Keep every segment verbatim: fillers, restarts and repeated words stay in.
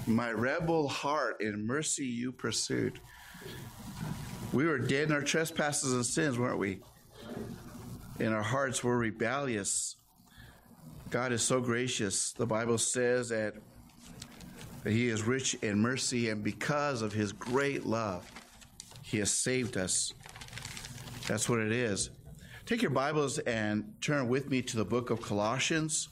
My rebel heart in mercy you pursued. We were dead in our trespasses and sins, weren't we? And our hearts were rebellious. God is so gracious. The Bible says that, that He is rich in mercy, and because of His great love, He has saved us. That's what it is. Take your Bibles and turn with me to the book of Colossians.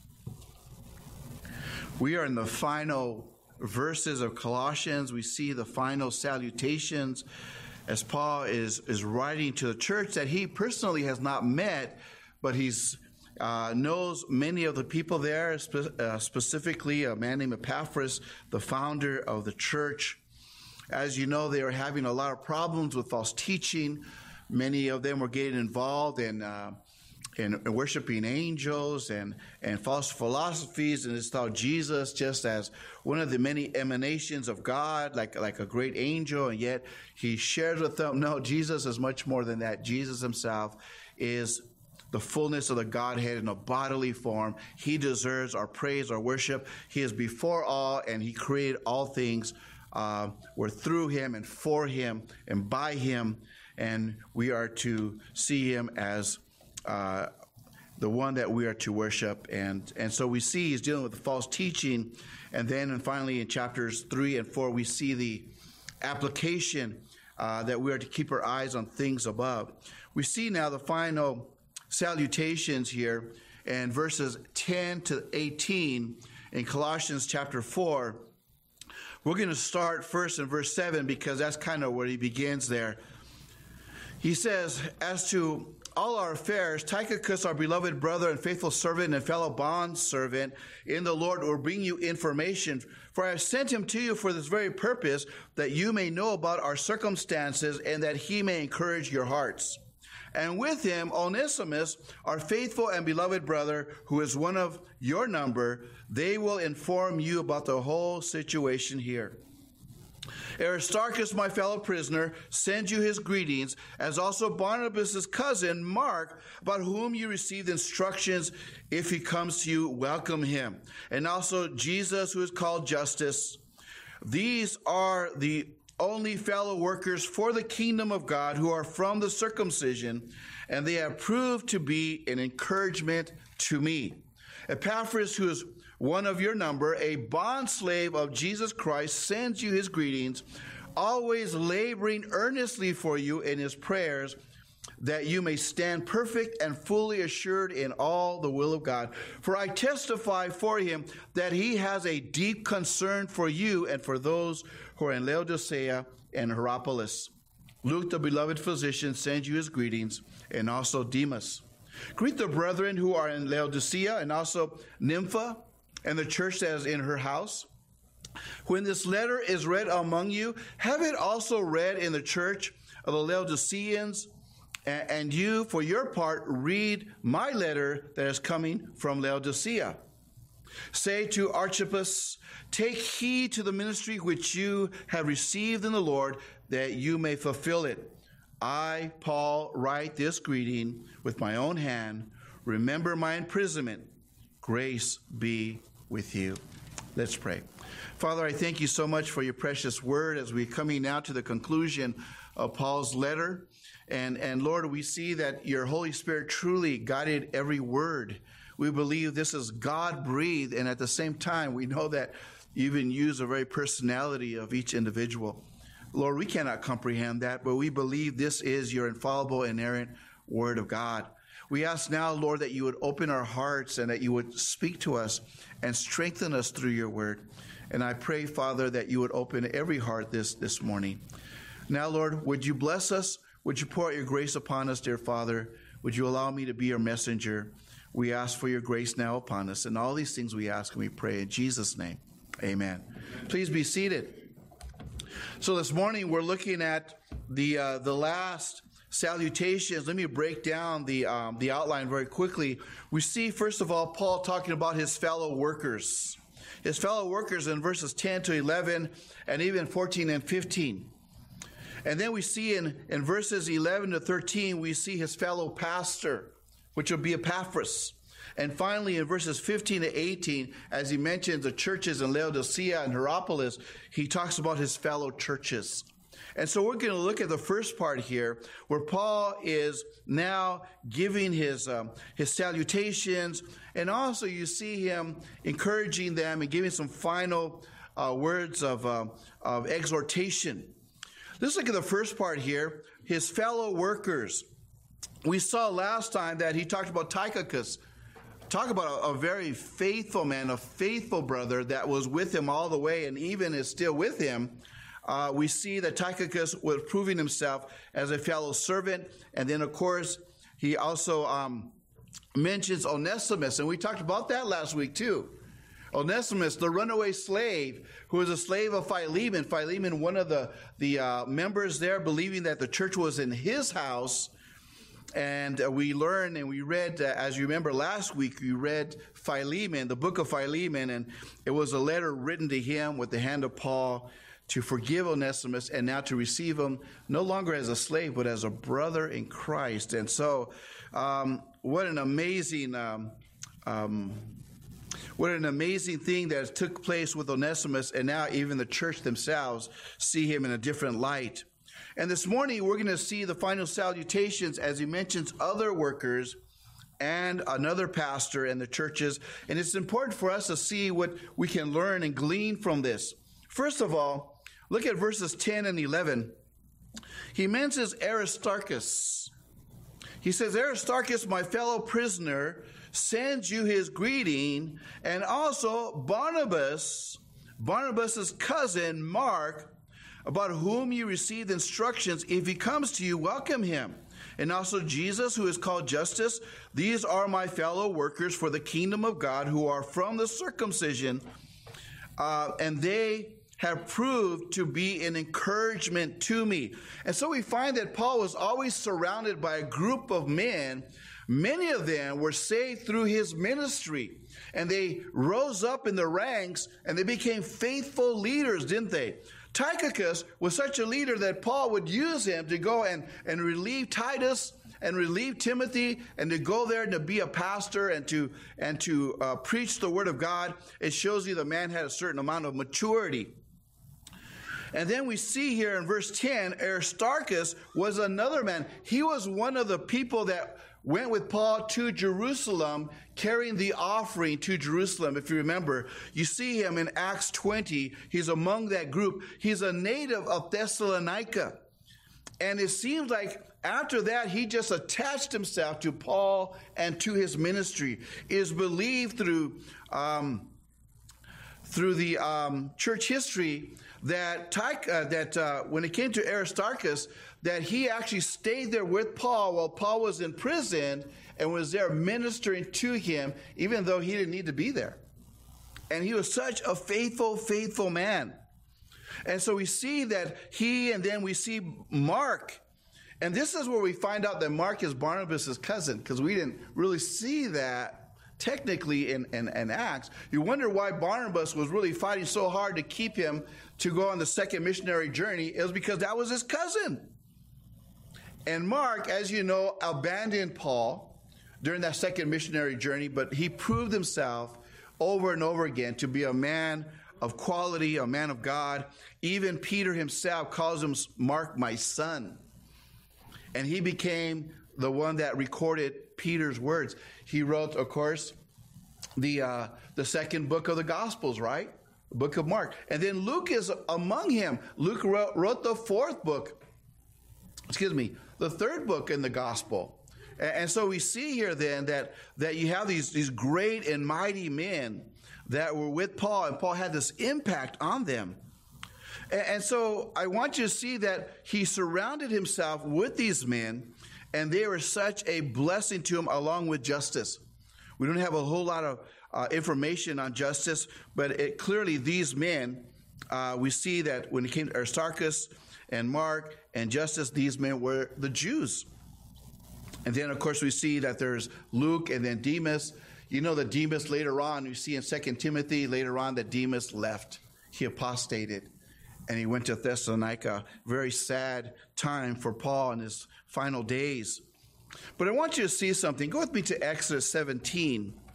We are in the final verses of Colossians. We see the final salutations as Paul is, is writing to the church that he personally has not met, but he's uh, knows many of the people there, spe- uh, specifically a man named Epaphras, the founder of the church. As you know, they were having a lot of problems with false teaching. Many of them were getting involved in uh, in worshiping angels and, and false philosophies, and it's thought Jesus just as one of the many emanations of God, like, like a great angel, and yet he shares with them, no, Jesus is much more than that. Jesus himself is the fullness of the Godhead in a bodily form. He deserves our praise, our worship. He is before all, and he created all things. Uh, we're through him and for him and by him, and we are to see him as Uh, the one that we are to worship. And, and so we see he's dealing with the false teaching. And then and finally in chapters three and four, we see the application uh, that we are to keep our eyes on things above. We see now the final salutations here in verses ten to eighteen in Colossians chapter four. We're going to start first in verse seven because that's kind of where he begins there. He says, as to all our affairs, Tychicus, our beloved brother and faithful servant and fellow bondservant in the Lord, will bring you information. For I have sent him to you for this very purpose, that you may know about our circumstances and that he may encourage your hearts. And with him, Onesimus, our faithful and beloved brother, who is one of your number, they will inform you about the whole situation here. Aristarchus, my fellow prisoner, sends you his greetings, as also Barnabas' cousin, Mark, about whom you received instructions. If he comes to you, welcome him. And also Jesus, who is called Justus. These are the only fellow workers for the kingdom of God who are from the circumcision, and they have proved to be an encouragement to me. Epaphras, who is one of your number, a bondslave of Jesus Christ, sends you his greetings, always laboring earnestly for you in his prayers, that you may stand perfect and fully assured in all the will of God. For I testify for him that he has a deep concern for you and for those who are in Laodicea and Hierapolis. Luke, the beloved physician, sends you his greetings, and also Demas. Greet the brethren who are in Laodicea, and also Nympha, and the church that is in her house. When this letter is read among you, have it also read in the church of the Laodiceans, and you, for your part, read my letter that is coming from Laodicea. Say to Archippus, take heed to the ministry which you have received in the Lord, that you may fulfill it. I, Paul, write this greeting with my own hand. Remember my imprisonment. Grace be with you. Let's pray. Father, I thank you so much for your precious word as we're coming now to the conclusion of Paul's letter. And, and Lord, we see that your Holy Spirit truly guided every word. We believe this is God-breathed, and at the same time, we know that you even use the very personality of each individual. Lord, we cannot comprehend that, but we believe this is your infallible, inerrant word of God. We ask now, Lord, that you would open our hearts and that you would speak to us and strengthen us through your word. And I pray, Father, that you would open every heart this, this morning. Now, Lord, would you bless us? Would you pour out your grace upon us, dear Father? Would you allow me to be your messenger? We ask for your grace now upon us. And all these things we ask and we pray in Jesus' name. Amen. Please be seated. So this morning we're looking at the uh, the last salutations. Let me break down the um, the outline very quickly. We see, first of all, Paul talking about his fellow workers. His fellow workers in verses ten to eleven and even fourteen and fifteen. And then we see in, in verses eleven to thirteen, we see his fellow pastor, which will be Epaphras. And finally, in verses fifteen to eighteen, as he mentions the churches in Laodicea and Hierapolis, he talks about his fellow churches. And so we're going to look at the first part here, where Paul is now giving his um, his salutations, and also you see him encouraging them and giving some final uh, words of, uh, of exhortation. Let's look at the first part here, his fellow workers. We saw last time that he talked about Tychicus. Talk about a, a very faithful man, a faithful brother that was with him all the way and even is still with him. Uh, we see that Tychicus was proving himself as a fellow servant. And then, of course, he also um, mentions Onesimus. And we talked about that last week, too. Onesimus, the runaway slave, who was a slave of Philemon. Philemon, one of the, the uh, members there, believing that the church was in his house. And uh, we learned and we read, uh, as you remember last week, we read Philemon, the book of Philemon. And it was a letter written to him with the hand of Paul to forgive Onesimus and now to receive him no longer as a slave, but as a brother in Christ. And so um, what an amazing um, um, what an amazing thing that took place with Onesimus, and now even the church themselves see him in a different light. And this morning we're going to see the final salutations as he mentions other workers and another pastor in the churches. And it's important for us to see what we can learn and glean from this. First of all, look at verses ten and eleven. He mentions Aristarchus. He says, Aristarchus, my fellow prisoner, sends you his greeting, and also Barnabas, Barnabas' cousin, Mark, about whom you received instructions. If he comes to you, welcome him. And also Jesus, who is called Justus. These are my fellow workers for the kingdom of God, who are from the circumcision, uh, and they have proved to be an encouragement to me. And so we find that Paul was always surrounded by a group of men. Many of them were saved through his ministry, and they rose up in the ranks, and they became faithful leaders, didn't they? Tychicus was such a leader that Paul would use him to go and, and relieve Titus and relieve Timothy, and to go there and to be a pastor and to and to uh, preach the word of God. It shows you the man had a certain amount of maturity. And then we see here in verse ten, Aristarchus was another man. He was one of the people that went with Paul to Jerusalem, carrying the offering to Jerusalem. If you remember, you see him in Acts twenty. He's among that group. He's a native of Thessalonica. And it seems like after that, he just attached himself to Paul and to his ministry. It is believed through, um, through the um, church history that uh, that uh, when it came to Aristarchus, that he actually stayed there with Paul while Paul was in prison and was there ministering to him, even though he didn't need to be there. And he was such a faithful, faithful man. And so we see that he, and then we see Mark. And this is where we find out that Mark is Barnabas' cousin, because we didn't really see that technically in, in, in Acts. You wonder why Barnabas was really fighting so hard to keep him to go on the second missionary journey. It was because that was his cousin. And Mark, as you know, abandoned Paul during that second missionary journey, but he proved himself over and over again to be a man of quality, a man of God. Even Peter himself calls him Mark, my son. And he became the one that recorded Peter's words. He wrote, of course, the uh, the second book of the Gospels, right? The book of Mark. And then Luke is among him. Luke wrote, wrote the fourth book, excuse me, the third book in the Gospel. And, and so we see here then that, that you have these, these great and mighty men that were with Paul, and Paul had this impact on them. And, and so I want you to see that he surrounded himself with these men, and they were such a blessing to him, along with Justus. We don't have a whole lot of uh, information on Justus, but it, clearly these men, uh, we see that when it came to Aristarchus and Mark and Justus, these men were the Jews. And then, of course, we see that there's Luke and then Demas. You know that Demas later on, you see in Second Timothy later on that Demas left. He apostated, and he went to Thessalonica. Very sad time for Paul in his final days. But I want you to see something. Go with me to Exodus seventeen.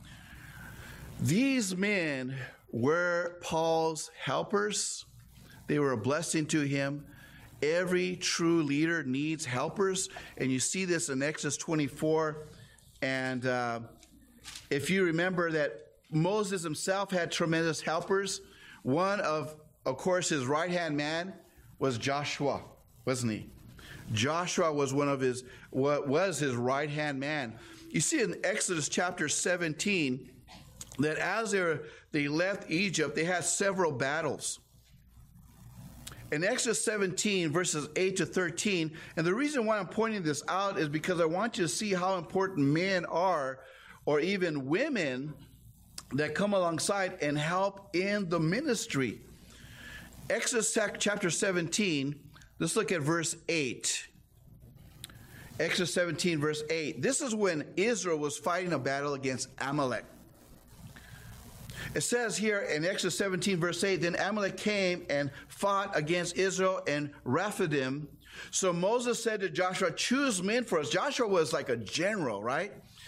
These men were Paul's helpers. They were a blessing to him. Every true leader needs helpers, and you see this in Exodus twenty-four. And uh, if you remember that Moses himself had tremendous helpers, one of, of course, his right-hand man was Joshua, wasn't he? Joshua was one of his, what was his right-hand man. You see in Exodus chapter seventeen that as they, were, they left Egypt, they had several battles. In Exodus seventeen, verses eight to thirteen, and the reason why I'm pointing this out is because I want you to see how important men are, or even women, that come alongside and help in the ministry. Exodus chapter seventeen, let's look at verse eight. Exodus seventeen, verse eight. This is when Israel was fighting a battle against Amalek. It says here in Exodus seventeen, verse eight, then Amalek came and fought against Israel in Rephidim. So Moses said to Joshua, choose men for us. Joshua was like a general, right?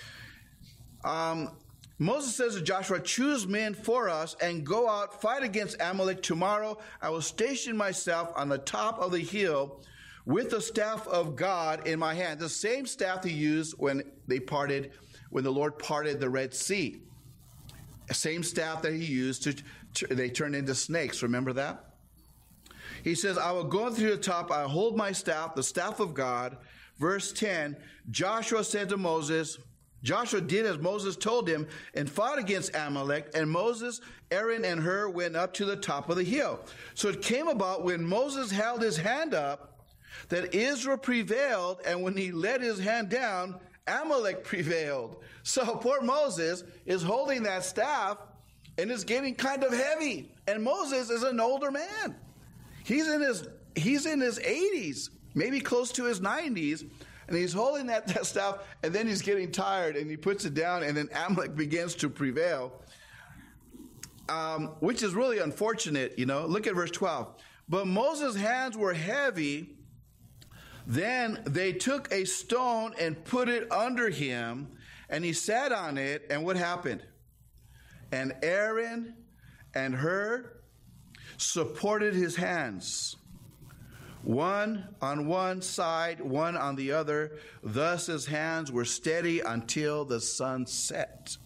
Um, Moses says to Joshua, choose men for us and go out, fight against Amalek. Tomorrow I will station myself on the top of the hill with the staff of God in my hand. The same staff he used when they parted, when the Lord parted the Red Sea. Same staff that he used to, to they turned into snakes. Remember that? He says, I will go through the top. I hold my staff, the staff of God. Verse ten, Joshua said to Moses, Joshua did as Moses told him and fought against Amalek. And Moses, Aaron, and Hur went up to the top of the hill. So it came about when Moses held his hand up that Israel prevailed. And when he let his hand down, Amalek prevailed. So poor Moses is holding that staff and it's getting kind of heavy. And Moses is an older man. He's in his he's in his eighties, maybe close to his nineties, and he's holding that, that staff, and then he's getting tired and he puts it down, and then Amalek begins to prevail, um, which is really unfortunate, you know. Look at verse twelve. But Moses' hands were heavy. Then they took a stone and put it under him, and he sat on it, and what happened? And Aaron and Hur supported his hands, one on one side, one on the other. Thus his hands were steady until the sun set.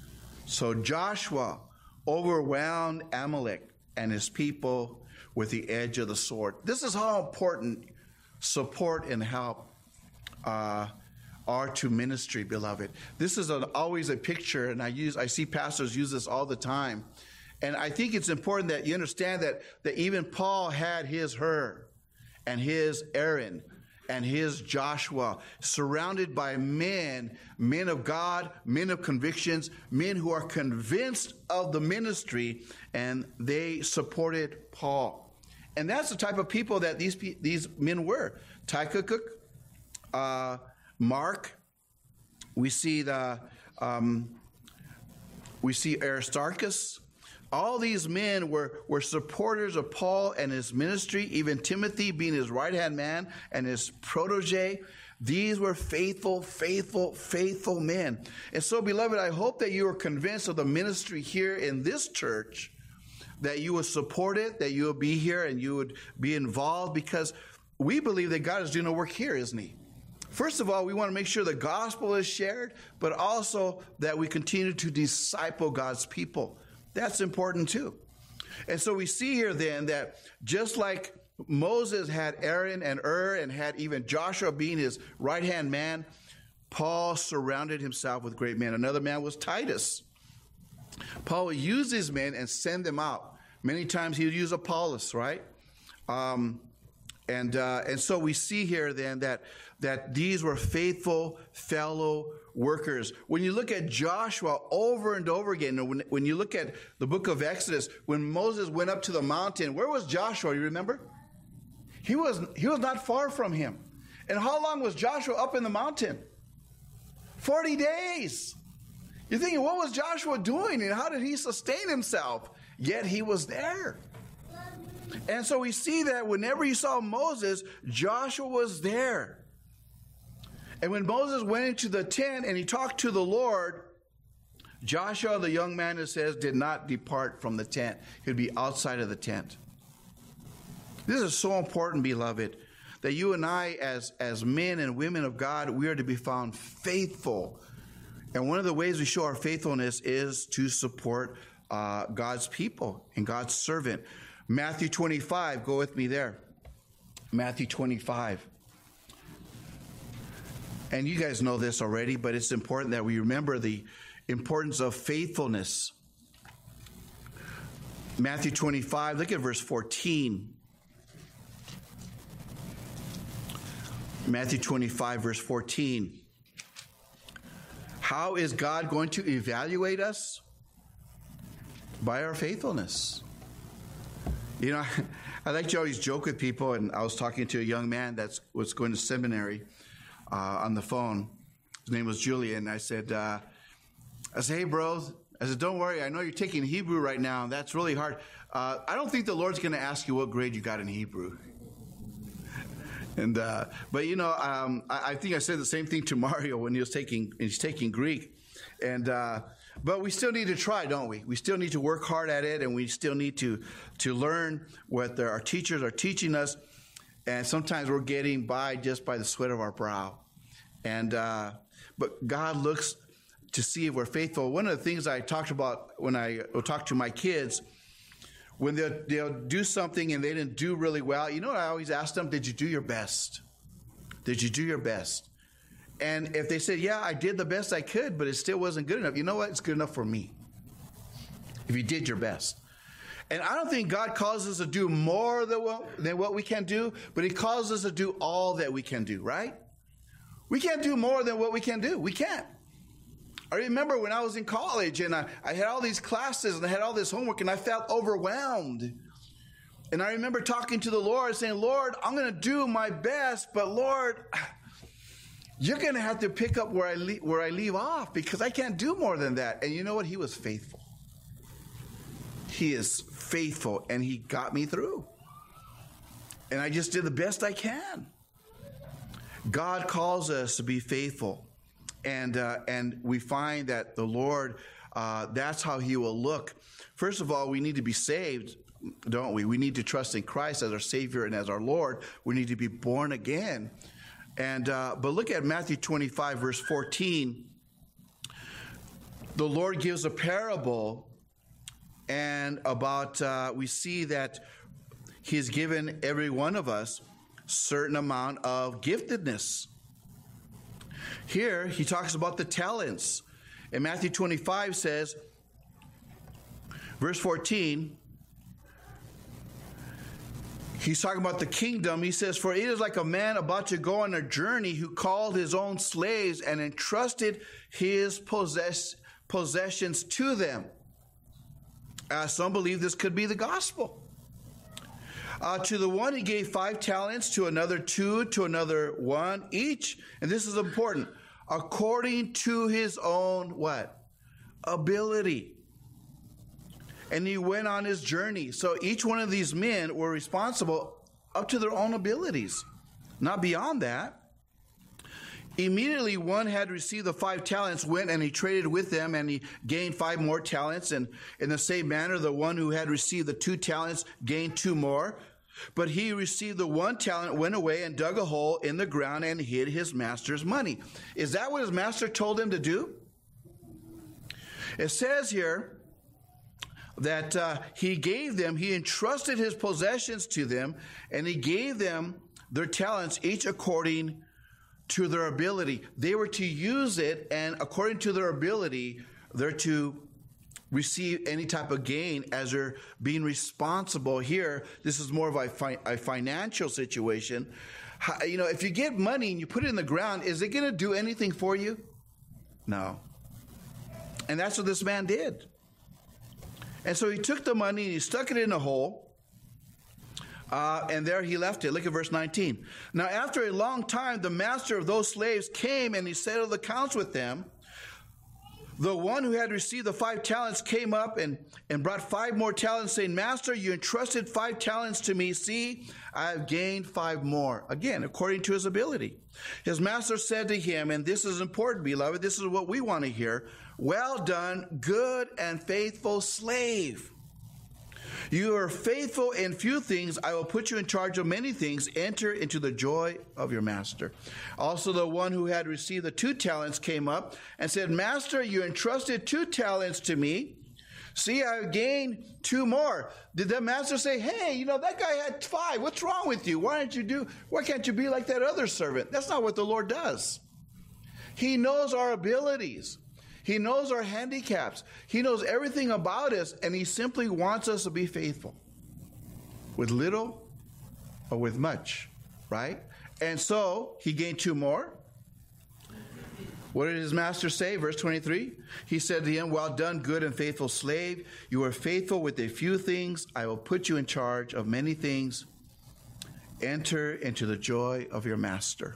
So Joshua overwhelmed Amalek and his people with the edge of the sword. This is how important support and help uh, are to ministry, beloved. This is an, always a picture, and I use I see pastors use this all the time. And I think it's important that you understand that, that even Paul had his Hur and his Aaron and his Joshua, surrounded by men, men of God, men of convictions, men who are convinced of the ministry, and they supported Paul. And that's the type of people that these these men were. Tychicus, uh, Mark. We see the um, we see Aristarchus. All these men were were supporters of Paul and his ministry. Even Timothy, being his right hand man and his protege. These were faithful, faithful, faithful men. And so, beloved, I hope that you are convinced of the ministry here in this church, that you would support it, that you would be here and you would be involved, because we believe that God is doing a work here, isn't he? First of all, we want to make sure the gospel is shared, but also that we continue to disciple God's people. That's important too. And so we see here then that just like Moses had Aaron and Hur and had even Joshua being his right-hand man, Paul surrounded himself with great men. Another man was Titus. Paul would use these men and send them out. Many times he would use Apollos, right? Um, and uh, and so we see here then that that these were faithful fellow workers. When you look at Joshua over and over again, when, when you look at the book of Exodus, when Moses went up to the mountain, where was Joshua? You remember? He was he was not far from him. And how long was Joshua up in the mountain? Forty days. You're thinking, what was Joshua doing and how did he sustain himself? Yet he was there. And so we see that whenever you saw Moses, Joshua was there. And when Moses went into the tent and he talked to the Lord, Joshua, the young man, it says, did not depart from the tent. He'd be outside of the tent. This is so important, beloved, that you and I, as, as men and women of God, we are to be found faithful. And one of the ways we show our faithfulness is to support uh, God's people and God's servant. Matthew twenty-five, go with me there. Matthew twenty-five. And you guys know this already, but it's important that we remember the importance of faithfulness. Matthew twenty-five, look at verse fourteen. Matthew twenty-five, verse fourteen. How is God going to evaluate us? By our faithfulness. You know, I like to always joke with people, and I was talking to a young man that was going to seminary uh, on the phone. His name was Julian. I said, uh, I said, hey, bro, I said, don't worry. I know you're taking Hebrew right now, and that's really hard. Uh, I don't think the Lord's going to ask you what grade you got in Hebrew. And uh, but you know, um, I, I think I said the same thing to Mario when he was taking he's taking Greek, and uh, but we still need to try, don't we? We still need to work hard at it, and we still need to to learn what the, our teachers are teaching us. And sometimes we're getting by just by the sweat of our brow, and uh, but God looks to see if we're faithful. One of the things I talked about when I talked to my kids. When they'll, they'll do something and they didn't do really well, you know what I always ask them? Did you do your best? Did you do your best? And if they said, yeah, I did the best I could, but it still wasn't good enough, you know what? It's good enough for me. If you did your best. And I don't think God calls us to do more than what, than what we can do, but he calls us to do all that we can do, right? We can't do more than what we can do. We can't. I remember when I was in college and I, I had all these classes and I had all this homework and I felt overwhelmed. And I remember talking to the Lord saying, Lord, I'm going to do my best, but Lord, you're going to have to pick up where I, le- where I leave off because I can't do more than that. And you know what? He was faithful. He is faithful and he got me through. And I just did the best I can. God calls us to be faithful. And uh, and we find that the Lord, uh, that's how he will look. First of all, we need to be saved, don't we? We need to trust in Christ as our Savior and as our Lord. We need to be born again. And uh, but look at Matthew twenty-five, verse fourteen. The Lord gives a parable, and about uh, we see that he's given every one of us certain amount of giftedness. Here, he talks about the talents. And Matthew twenty-five says, verse fourteen, he's talking about the kingdom. He says, for it is like a man about to go on a journey who called his own slaves and entrusted his possess- possessions to them. Uh, some believe this could be the gospel. Uh, to the one he gave five talents, to another two, to another one each. And this is important. According to his own what? Ability. And he went on his journey. So each one of these men were responsible up to their own abilities. Not beyond that. Immediately one had received the five talents, went and he traded with them, and he gained five more talents. And in the same manner, the one who had received the two talents gained two more. But he received the one talent, went away and dug a hole in the ground and hid his master's money. Is that what his master told him to do? It says here that uh, he gave them, he entrusted his possessions to them, and he gave them their talents, each according to their ability. They were to use it, and according to their ability, they're to receive any type of gain as they're being responsible. Here, this is more of a, fi- a financial situation. How, you know, if you get money and you put it in the ground, is it going to do anything for you? No. And that's what this man did. And so he took the money and he stuck it in a hole. Uh, and there he left it. Look at verse nineteen. Now, after a long time, the master of those slaves came and he settled accounts with them. The one who had received the five talents came up and, and brought five more talents, saying, Master, you entrusted five talents to me. See, I have gained five more. Again, according to his ability. His master said to him, and this is important, beloved, this is what we want to hear. well done, good and faithful slave. You are faithful in few things. I will put you in charge of many things. Enter into the joy of your master. Also, the one who had received the two talents came up and said, Master, you entrusted two talents to me. See, I gained two more. Did the master say, hey, you know, that guy had five. What's wrong with you? Why don't you do, why can't you be like that other servant? That's not what the Lord does. He knows our abilities. He knows our handicaps. He knows everything about us, and he simply wants us to be faithful with little or with much, right? And so he gained two more. What did his master say? Verse twenty-three. He said to him, well done, good and faithful slave. You are faithful with a few things. I will put you in charge of many things. Enter into the joy of your master.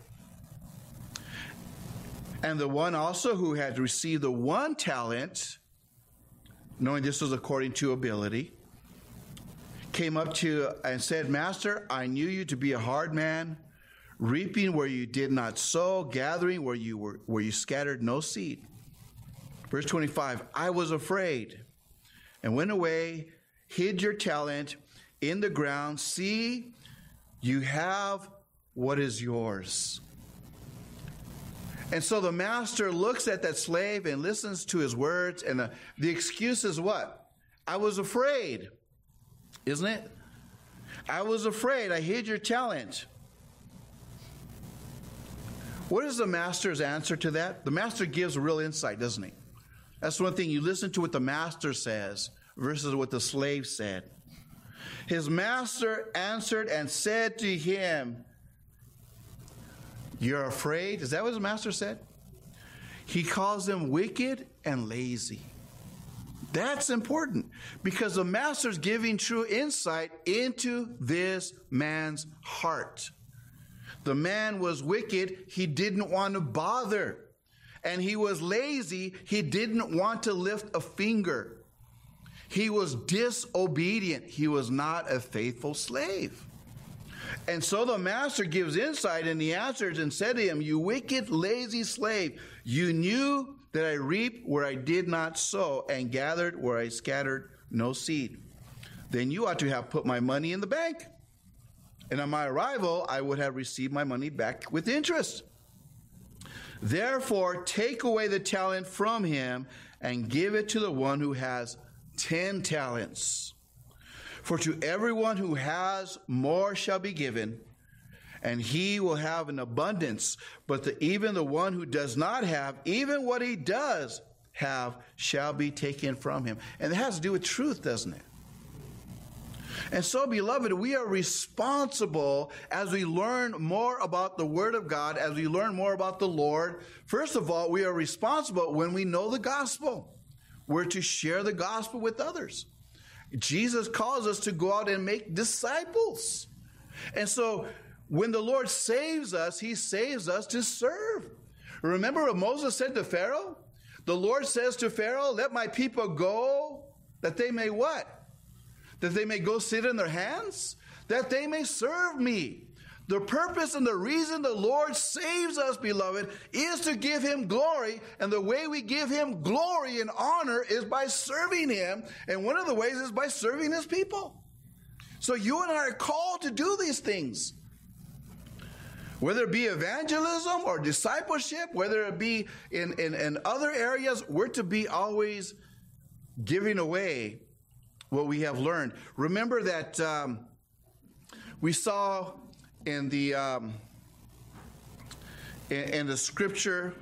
And the one also who had received the one talent, knowing this was according to ability, came up to and said, Master, I knew you to be a hard man, reaping where you did not sow, gathering where you were where you scattered no seed. Verse twenty-five, I was afraid and went away, hid your talent in the ground. See, you have what is yours. And so the master looks at that slave and listens to his words, and the, the excuse is what? I was afraid, isn't it? I was afraid. I hid your talent. What is the master's answer to that? The master gives real insight, doesn't he? That's one thing. You listen to what the master says versus what the slave said. His master answered and said to him, you're afraid? Is that what his master said? He calls them wicked and lazy. That's important because the master's giving true insight into this man's heart. The man was wicked. He didn't want to bother. And he was lazy. He didn't want to lift a finger. He was disobedient. He was not a faithful slave. And so the master gives insight, and he answers and said to him, you wicked, lazy slave, you knew that I reaped where I did not sow and gathered where I scattered no seed. Then you ought to have put my money in the bank. And on my arrival, I would have received my money back with interest. Therefore, take away the talent from him and give it to the one who has ten talents. For to everyone who has, more shall be given, and he will have an abundance. But the, even the one who does not have, even what he does have, shall be taken from him. And it has to do with truth, doesn't it? And so, beloved, we are responsible as we learn more about the Word of God, as we learn more about the Lord. First of all, we are responsible when we know the gospel. We're to share the gospel with others. Jesus calls us to go out and make disciples. And so when the Lord saves us, he saves us to serve. Remember what Moses said to Pharaoh? The Lord says to Pharaoh, let my people go, that they may what? That they may go sit in their hands? That they may serve me. The purpose and the reason the Lord saves us, beloved, is to give him glory. And the way we give him glory and honor is by serving him. And one of the ways is by serving his people. So you and I are called to do these things. Whether it be evangelism or discipleship, whether it be in, in, in other areas, we're to be always giving away what we have learned. Remember that um, we saw in the um, in, in the scripture,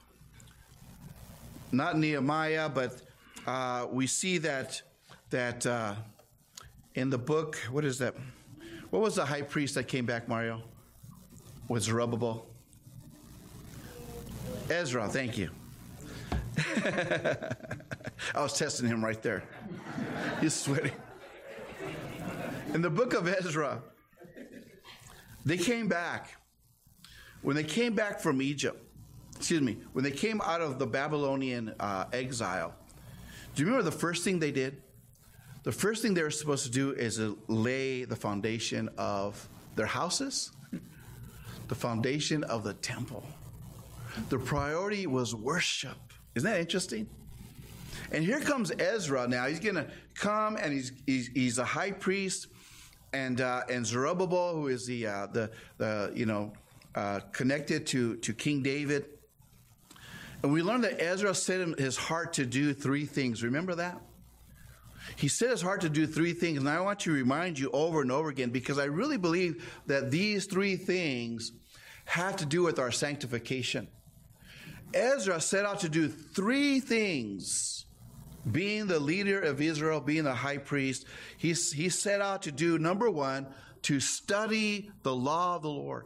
not Nehemiah, but uh, we see that that uh, in the book. What is that? What was the high priest that came back, Mario? Was Zerubbabel? Ezra. Thank you. I was testing him right there. He's sweating. In the book of Ezra, they came back. When they came back from Egypt, excuse me, when they came out of the Babylonian uh, exile, do you remember the first thing they did? The first thing they were supposed to do is uh, lay the foundation of their houses, the foundation of the temple. The priority was worship. Isn't that interesting? And here comes Ezra now. He's going to come, and he's, he's he's a high priest, and uh, and Zerubbabel, who is the uh, the the you know uh, connected to to King David. And we learned that Ezra set in his heart to do three things. Remember that? He set his heart to do three things, and I want to remind you over and over again, because I really believe that these three things have to do with our sanctification. Ezra set out to do three things. Being the leader of Israel, being the high priest, he, he set out to do, number one, to study the law of the Lord,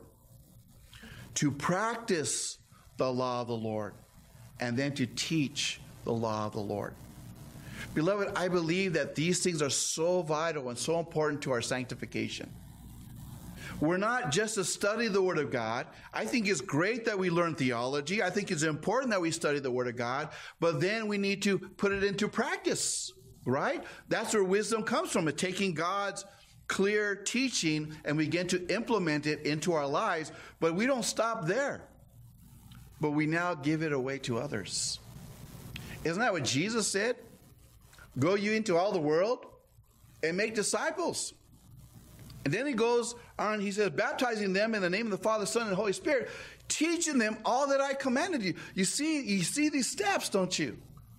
to practice the law of the Lord, and then to teach the law of the Lord. Beloved, I believe that these things are so vital and so important to our sanctification. We're not just to study the Word of God. I think it's great that we learn theology. I think it's important that we study the Word of God, but then we need to put it into practice, right? That's where wisdom comes from, it's taking God's clear teaching and we begin to implement it into our lives, but we don't stop there. But we now give it away to others. Isn't that what Jesus said? Go you into all the world and make disciples. And then he goes on, he says, baptizing them in the name of the Father, Son, and Holy Spirit, teaching them all that I commanded you. You see, you see these steps, don't you?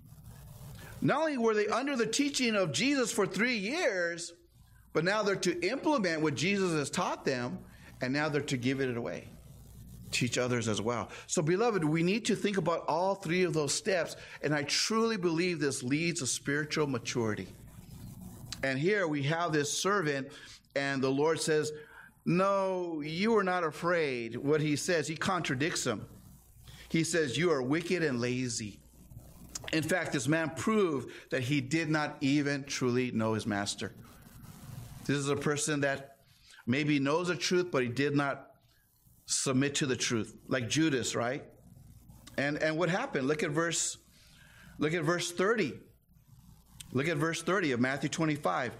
Not only were they under the teaching of Jesus for three years, but now they're to implement what Jesus has taught them, and now they're to give it away. Teach others as well. So, beloved, we need to think about all three of those steps, and I truly believe this leads to spiritual maturity. And here we have this servant, and the Lord says, no, you are not afraid. What he says, he contradicts him. He says, you are wicked and lazy. In fact, this man proved that he did not even truly know his master. This is a person that maybe knows the truth, but he did not submit to the truth, like Judas, right? And and what happened? Look at verse, look at verse thirty. Look at verse thirty of Matthew twenty-five.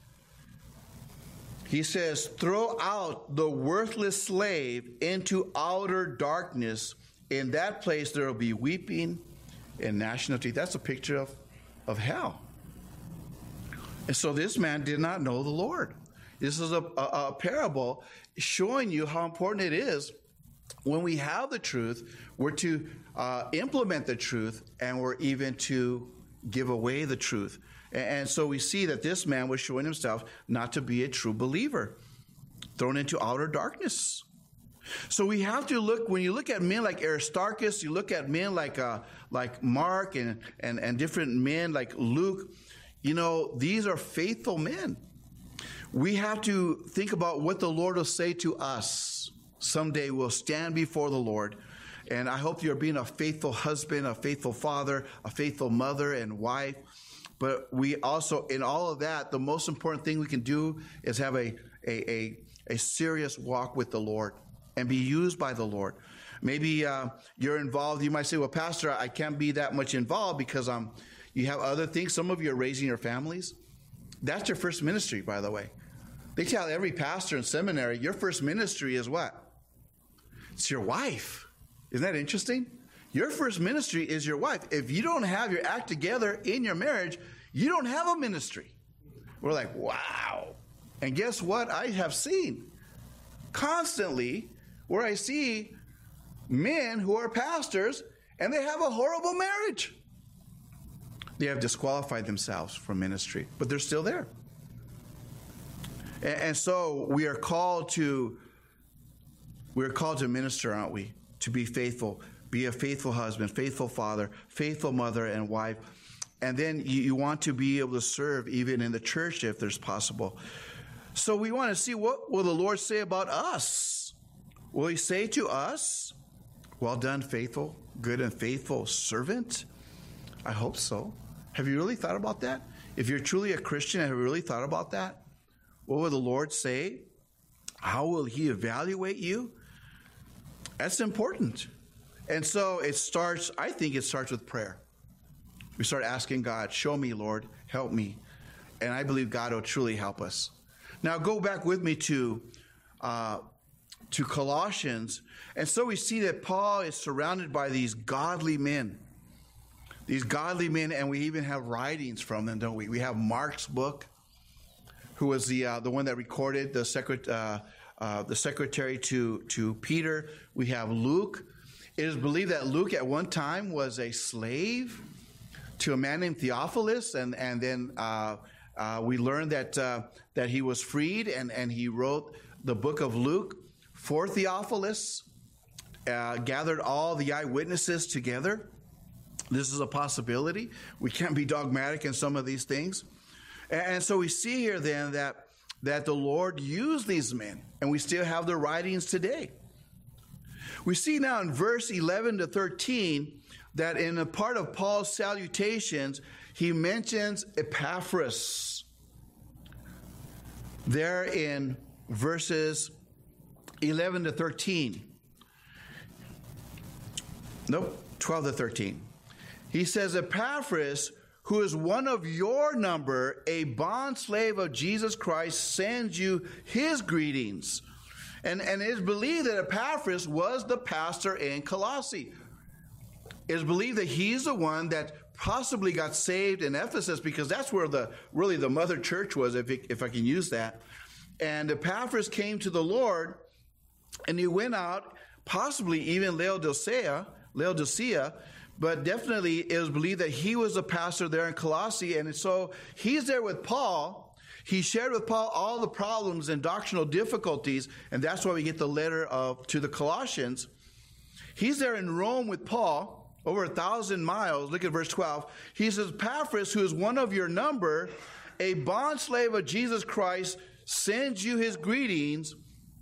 He says, throw out the worthless slave into outer darkness. In that place there will be weeping and gnashing of teeth. That's a picture of, of hell. And so this man did not know the Lord. This is a, a, a parable showing you how important it is when we have the truth, we're to uh, implement the truth, and we're even to give away the truth. And, and so we see that this man was showing himself not to be a true believer, thrown into outer darkness. So we have to look, when you look at men like Aristarchus, you look at men like uh, like Mark and, and, and different men like Luke, you know, these are faithful men. We have to think about what the Lord will say to us. Someday we'll stand before the Lord. And I hope you're being a faithful husband, a faithful father, a faithful mother and wife. But we also, in all of that, the most important thing we can do is have a, a, a, a serious walk with the Lord and be used by the Lord. Maybe uh, you're involved. You might say, well, Pastor, I can't be that much involved because um, you have other things. Some of you are raising your families. That's your first ministry, by the way. They tell every pastor in seminary, your first ministry is what? It's your wife. Isn't that interesting? Your first ministry is your wife. If you don't have your act together in your marriage, you don't have a ministry. We're like, wow. And guess what? I have seen constantly where I see men who are pastors and they have a horrible marriage. They have disqualified themselves from ministry, but they're still there. And so we are called to, we are called to minister, aren't we? To be faithful, be a faithful husband, faithful father, faithful mother and wife. And then you, you want to be able to serve even in the church if there's possible. So we want to see, what will the Lord say about us? Will he say to us, well done, faithful, good and faithful servant? I hope so. Have you really thought about that? If you're truly a Christian, have you really thought about that? What will the Lord say? How will he evaluate you? That's important. And so it starts, I think it starts with prayer. We start asking God, show me, Lord, help me. And I believe God will truly help us. Now go back with me to, uh, to Colossians. And so we see that Paul is surrounded by these godly men. these godly men, and we even have writings from them, don't we? We have Mark's book, who was the uh, the one that recorded the secret uh, uh, the secretary to to Peter. We have Luke. It is believed that Luke at one time was a slave to a man named Theophilus, and and then uh, uh, we learned that uh, that he was freed, and and he wrote the book of Luke for Theophilus. Uh, gathered all the eyewitnesses together. This is a possibility. We can't be dogmatic in some of these things. And, and so we see here then that, that the Lord used these men, and we still have their writings today. We see now in verse eleven to thirteen that in a part of Paul's salutations, he mentions Epaphras. There in verses eleven to thirteen. Nope, twelve to thirteen. He says, Epaphras, who is one of your number, a bondslave of Jesus Christ, sends you his greetings. And, and it is believed that Epaphras was the pastor in Colossae. It is believed that he's the one that possibly got saved in Ephesus, because that's where the really the mother church was, if, it, if I can use that. And Epaphras came to the Lord, and he went out, possibly even Laodicea, Laodicea, but definitely it was believed that he was a pastor there in Colossae, and so he's there with Paul. He shared with Paul all the problems and doctrinal difficulties, and that's why we get the letter of to the Colossians. He's there in Rome with Paul, over a thousand miles. Look at verse twelve. He says, Epaphras, who is one of your number, a bondslave of Jesus Christ, sends you his greetings.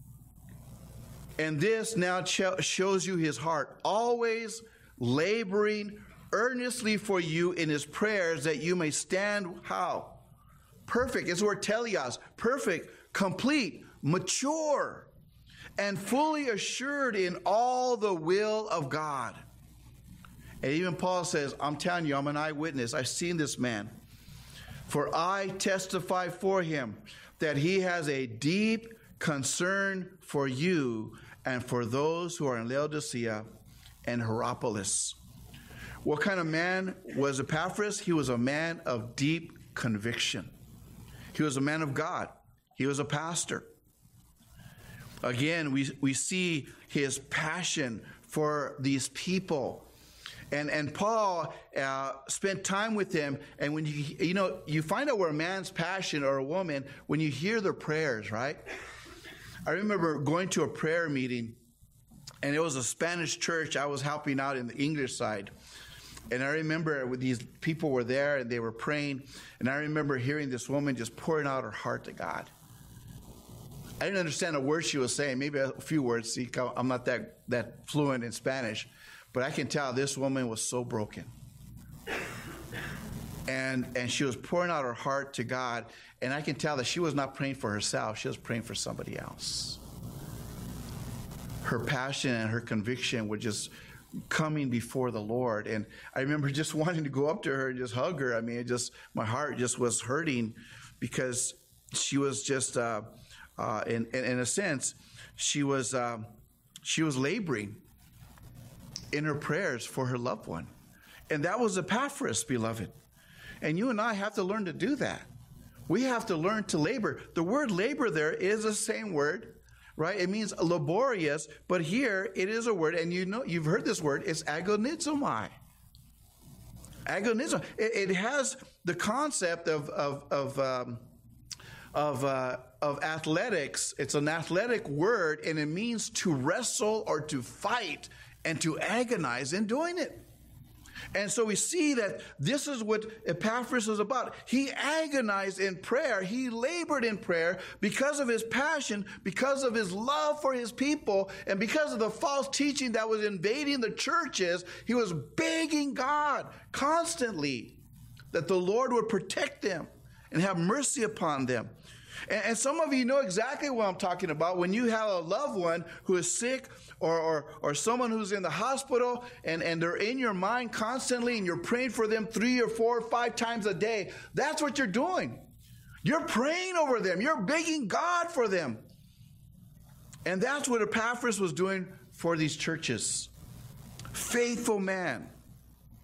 And this now shows you his heart, always laboring earnestly for you in his prayers, that you may stand how? Perfect. It's the word teleos. Perfect, complete, mature, and fully assured in all the will of God. And even Paul says, I'm telling you, I'm an eyewitness. I've seen this man. For I testify for him that he has a deep concern for you and for those who are in Laodicea and Hierapolis. What kind of man was Epaphras? He was a man of deep conviction. He was a man of God. He was a pastor. Again, we, we see his passion for these people. And and Paul uh, spent time with them. And when you, you know, you find out where a man's passion or a woman, when you hear their prayers, right? I remember going to a prayer meeting, and it was a Spanish church. I was helping out in the English side. And I remember when these people were there and they were praying, and I remember hearing this woman just pouring out her heart to God. I didn't understand a word she was saying, maybe a few words. See, I'm not that, that fluent in Spanish, but I can tell this woman was so broken. And and she was pouring out her heart to God, and I can tell that she was not praying for herself. She was praying for somebody else. Her passion and her conviction were just coming before the Lord. And I remember just wanting to go up to her and just hug her. I mean, it just, my heart just was hurting, because she was just, uh, uh, in, in, in a sense, she was, uh, she was laboring in her prayers for her loved one. And that was Epaphras, beloved. And you and I have to learn to do that. We have to learn to labor. The word labor there is the same word, right? It means laborious, but here it is a word, and you know, you've heard this word, it's agonizomai. Agonizomai. It, it has the concept of of of um, of uh, of athletics. It's an athletic word, and it means to wrestle or to fight and to agonize in doing it. And so we see that this is what Epaphras is about. He agonized in prayer. He labored in prayer because of his passion, because of his love for his people, and because of the false teaching that was invading the churches. He was begging God constantly that the Lord would protect them and have mercy upon them. And, and some of you know exactly what I'm talking about. When you have a loved one who is sick, or, or, or someone who's in the hospital, and, and they're in your mind constantly, and you're praying for them three or four or five times a day, that's what you're doing. You're praying over them. You're begging God for them. And that's what Epaphras was doing for these churches. Faithful man.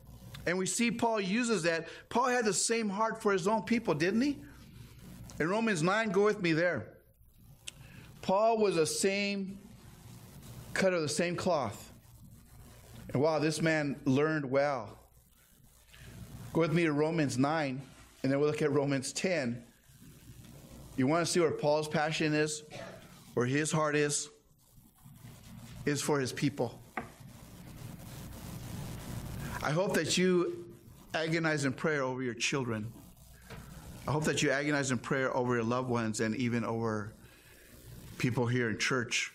And we see Paul uses that. Paul had the same heart for his own people, didn't he? In Romans nine, go with me there. Paul was the same cut of the same cloth. And wow, this man learned well. Go with me to Romans nine, and then we'll look at Romans ten. You want to see where Paul's passion is, where his heart is? Is for his people. I hope that you agonize in prayer over your children. I hope that you agonize in prayer over your loved ones and even over people here in church.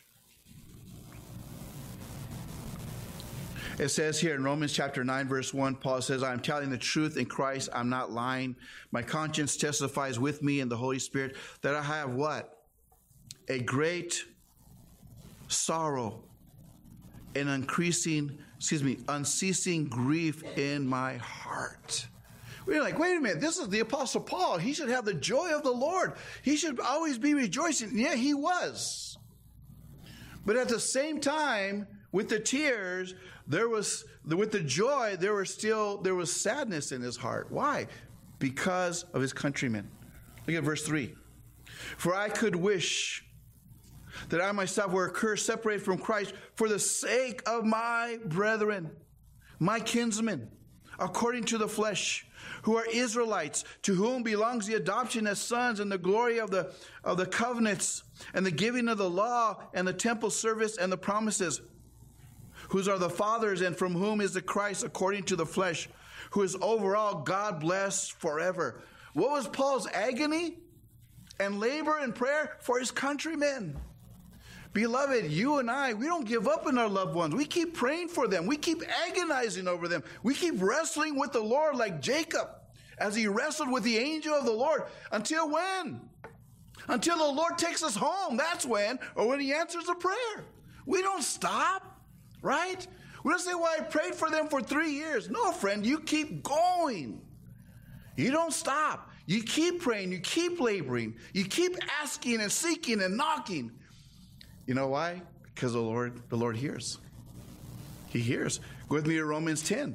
It says here in Romans chapter nine, verse one, Paul says, I am telling the truth in Christ. I'm not lying. My conscience testifies with me in the Holy Spirit that I have what? A great sorrow and increasing, excuse me, unceasing grief in my heart. We're like, wait a minute, this is the Apostle Paul. He should have the joy of the Lord. He should always be rejoicing. Yeah, he was. But at the same time, with the tears, there was, with the joy, there was still, there was sadness in his heart. Why? Because of his countrymen. Look at verse three. For I could wish that I myself were accursed, separated from Christ, for the sake of my brethren, my kinsmen, according to the flesh, who are Israelites, to whom belongs the adoption as sons and the glory of the, of the covenants and the giving of the law and the temple service and the promises, whose are the fathers and from whom is the Christ according to the flesh, who is over all God blessed forever. What was Paul's agony and labor and prayer? For his countrymen. Beloved, you and I, we don't give up on our loved ones. We keep praying for them. We keep agonizing over them. We keep wrestling with the Lord like Jacob as he wrestled with the angel of the Lord. Until when? Until the Lord takes us home. That's when, or when he answers the prayer. We don't stop, right? We don't say, well, I prayed for them for three years. No, friend, you keep going. You don't stop. You keep praying. You keep laboring. You keep asking and seeking and knocking. You know why? Because the Lord, the Lord hears. He hears. Go with me to Romans ten.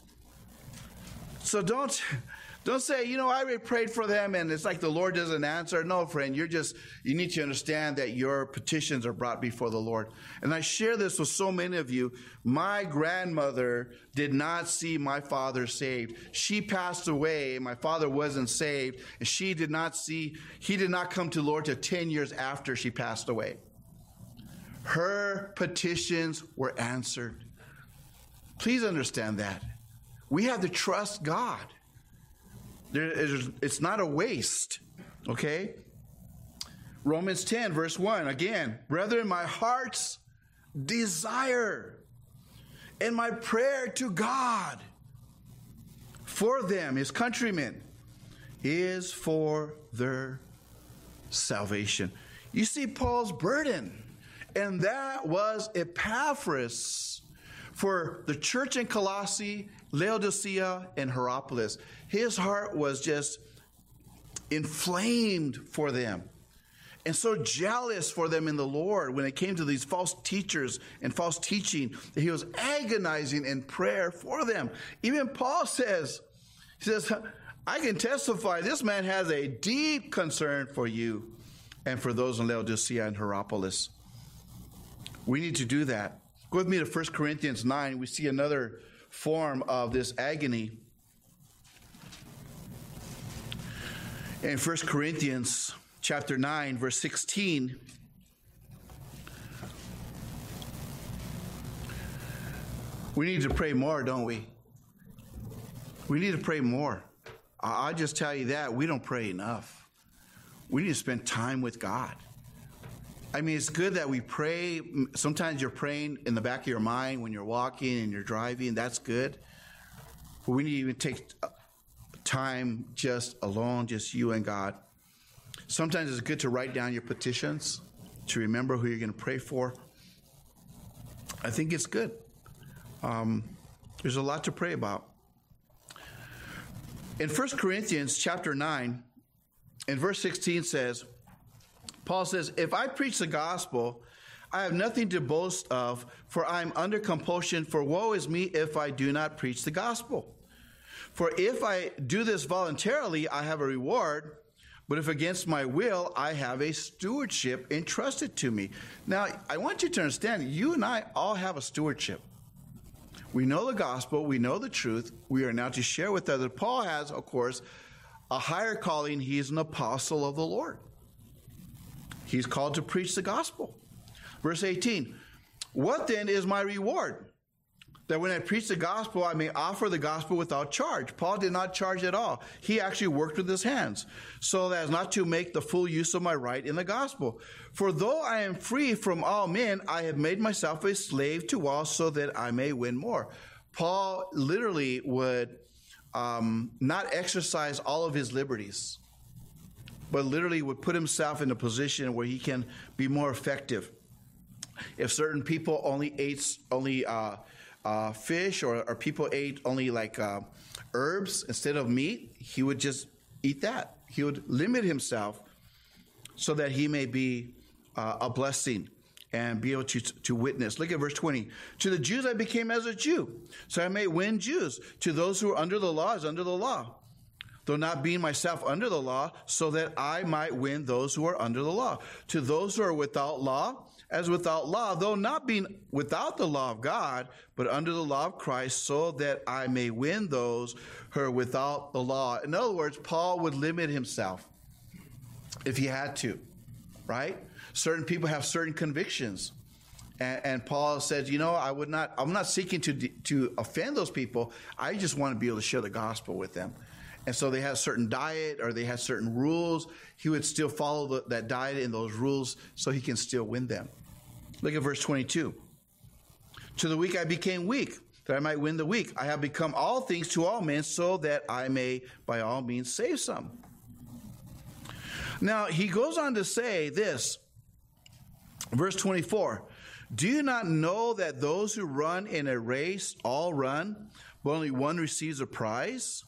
So don't, don't say, you know, I already prayed for them and it's like the Lord doesn't answer. No, friend, you're just, you need to understand that your petitions are brought before the Lord. And I share this with so many of you. My grandmother did not see my father saved. She passed away. My father wasn't saved. And she did not see, he did not come to the Lord till ten years after she passed away. Her petitions were answered. Please understand that. We have to trust God. There is, it's not a waste, okay? Romans ten, verse one, again, brethren, my heart's desire and my prayer to God for them, his countrymen, is for their salvation. You see Paul's burden. And that was Epaphras for the church in Colossae, Laodicea, and Hierapolis. His heart was just inflamed for them and so jealous for them in the Lord when it came to these false teachers and false teaching that he was agonizing in prayer for them. Even Paul says, he says, I can testify this man has a deep concern for you and for those in Laodicea and Hierapolis. We need to do that. Go with me to First Corinthians nine. We see another form of this agony. In First Corinthians chapter nine, verse sixteen, we need to pray more, don't we? We need to pray more. I'll just tell you that. We don't pray enough. We need to spend time with God. I mean, it's good that we pray. Sometimes you're praying in the back of your mind when you're walking and you're driving. That's good. But we need to even take time just alone, just you and God. Sometimes it's good to write down your petitions, to remember who you're going to pray for. I think it's good. Um, there's a lot to pray about. In First Corinthians chapter nine, in verse sixteen says, Paul says, if I preach the gospel, I have nothing to boast of, for I am under compulsion, for woe is me if I do not preach the gospel. For if I do this voluntarily, I have a reward. But if against my will, I have a stewardship entrusted to me. Now, I want you to understand, you and I all have a stewardship. We know the gospel. We know the truth. We are now to share with others. Paul has, of course, a higher calling. He is an apostle of the Lord. He's called to preach the gospel. Verse eighteen, what then is my reward? That when I preach the gospel, I may offer the gospel without charge. Paul did not charge at all. He actually worked with his hands, so as not to make the full use of my right in the gospel. For though I am free from all men, I have made myself a slave to all, so that I may win more. Paul literally would um, not exercise all of his liberties, but literally would put himself in a position where he can be more effective. If certain people only ate only uh, uh, fish, or, or people ate only like uh, herbs instead of meat, he would just eat that. He would limit himself so that he may be uh, a blessing and be able to, to witness. Look at verse twenty. To the Jews I became as a Jew, so I may win Jews. To those who are under the law as under the law, though not being myself under the law, so that I might win those who are under the law. To those who are without law, as without law, though not being without the law of God, but under the law of Christ, so that I may win those who are without the law. In other words, Paul would limit himself if he had to, right? Certain people have certain convictions. And, and Paul says, you know, I would not, I'm not seeking to, to offend those people. I just want to be able to share the gospel with them. And so they had a certain diet, or they had certain rules. He would still follow the, that diet and those rules so he can still win them. Look at verse twenty-two. To the weak I became weak, that I might win the weak. I have become all things to all men, so that I may by all means save some. Now, he goes on to say this, verse twenty-four. Do you not know that those who run in a race all run, but only one receives a prize?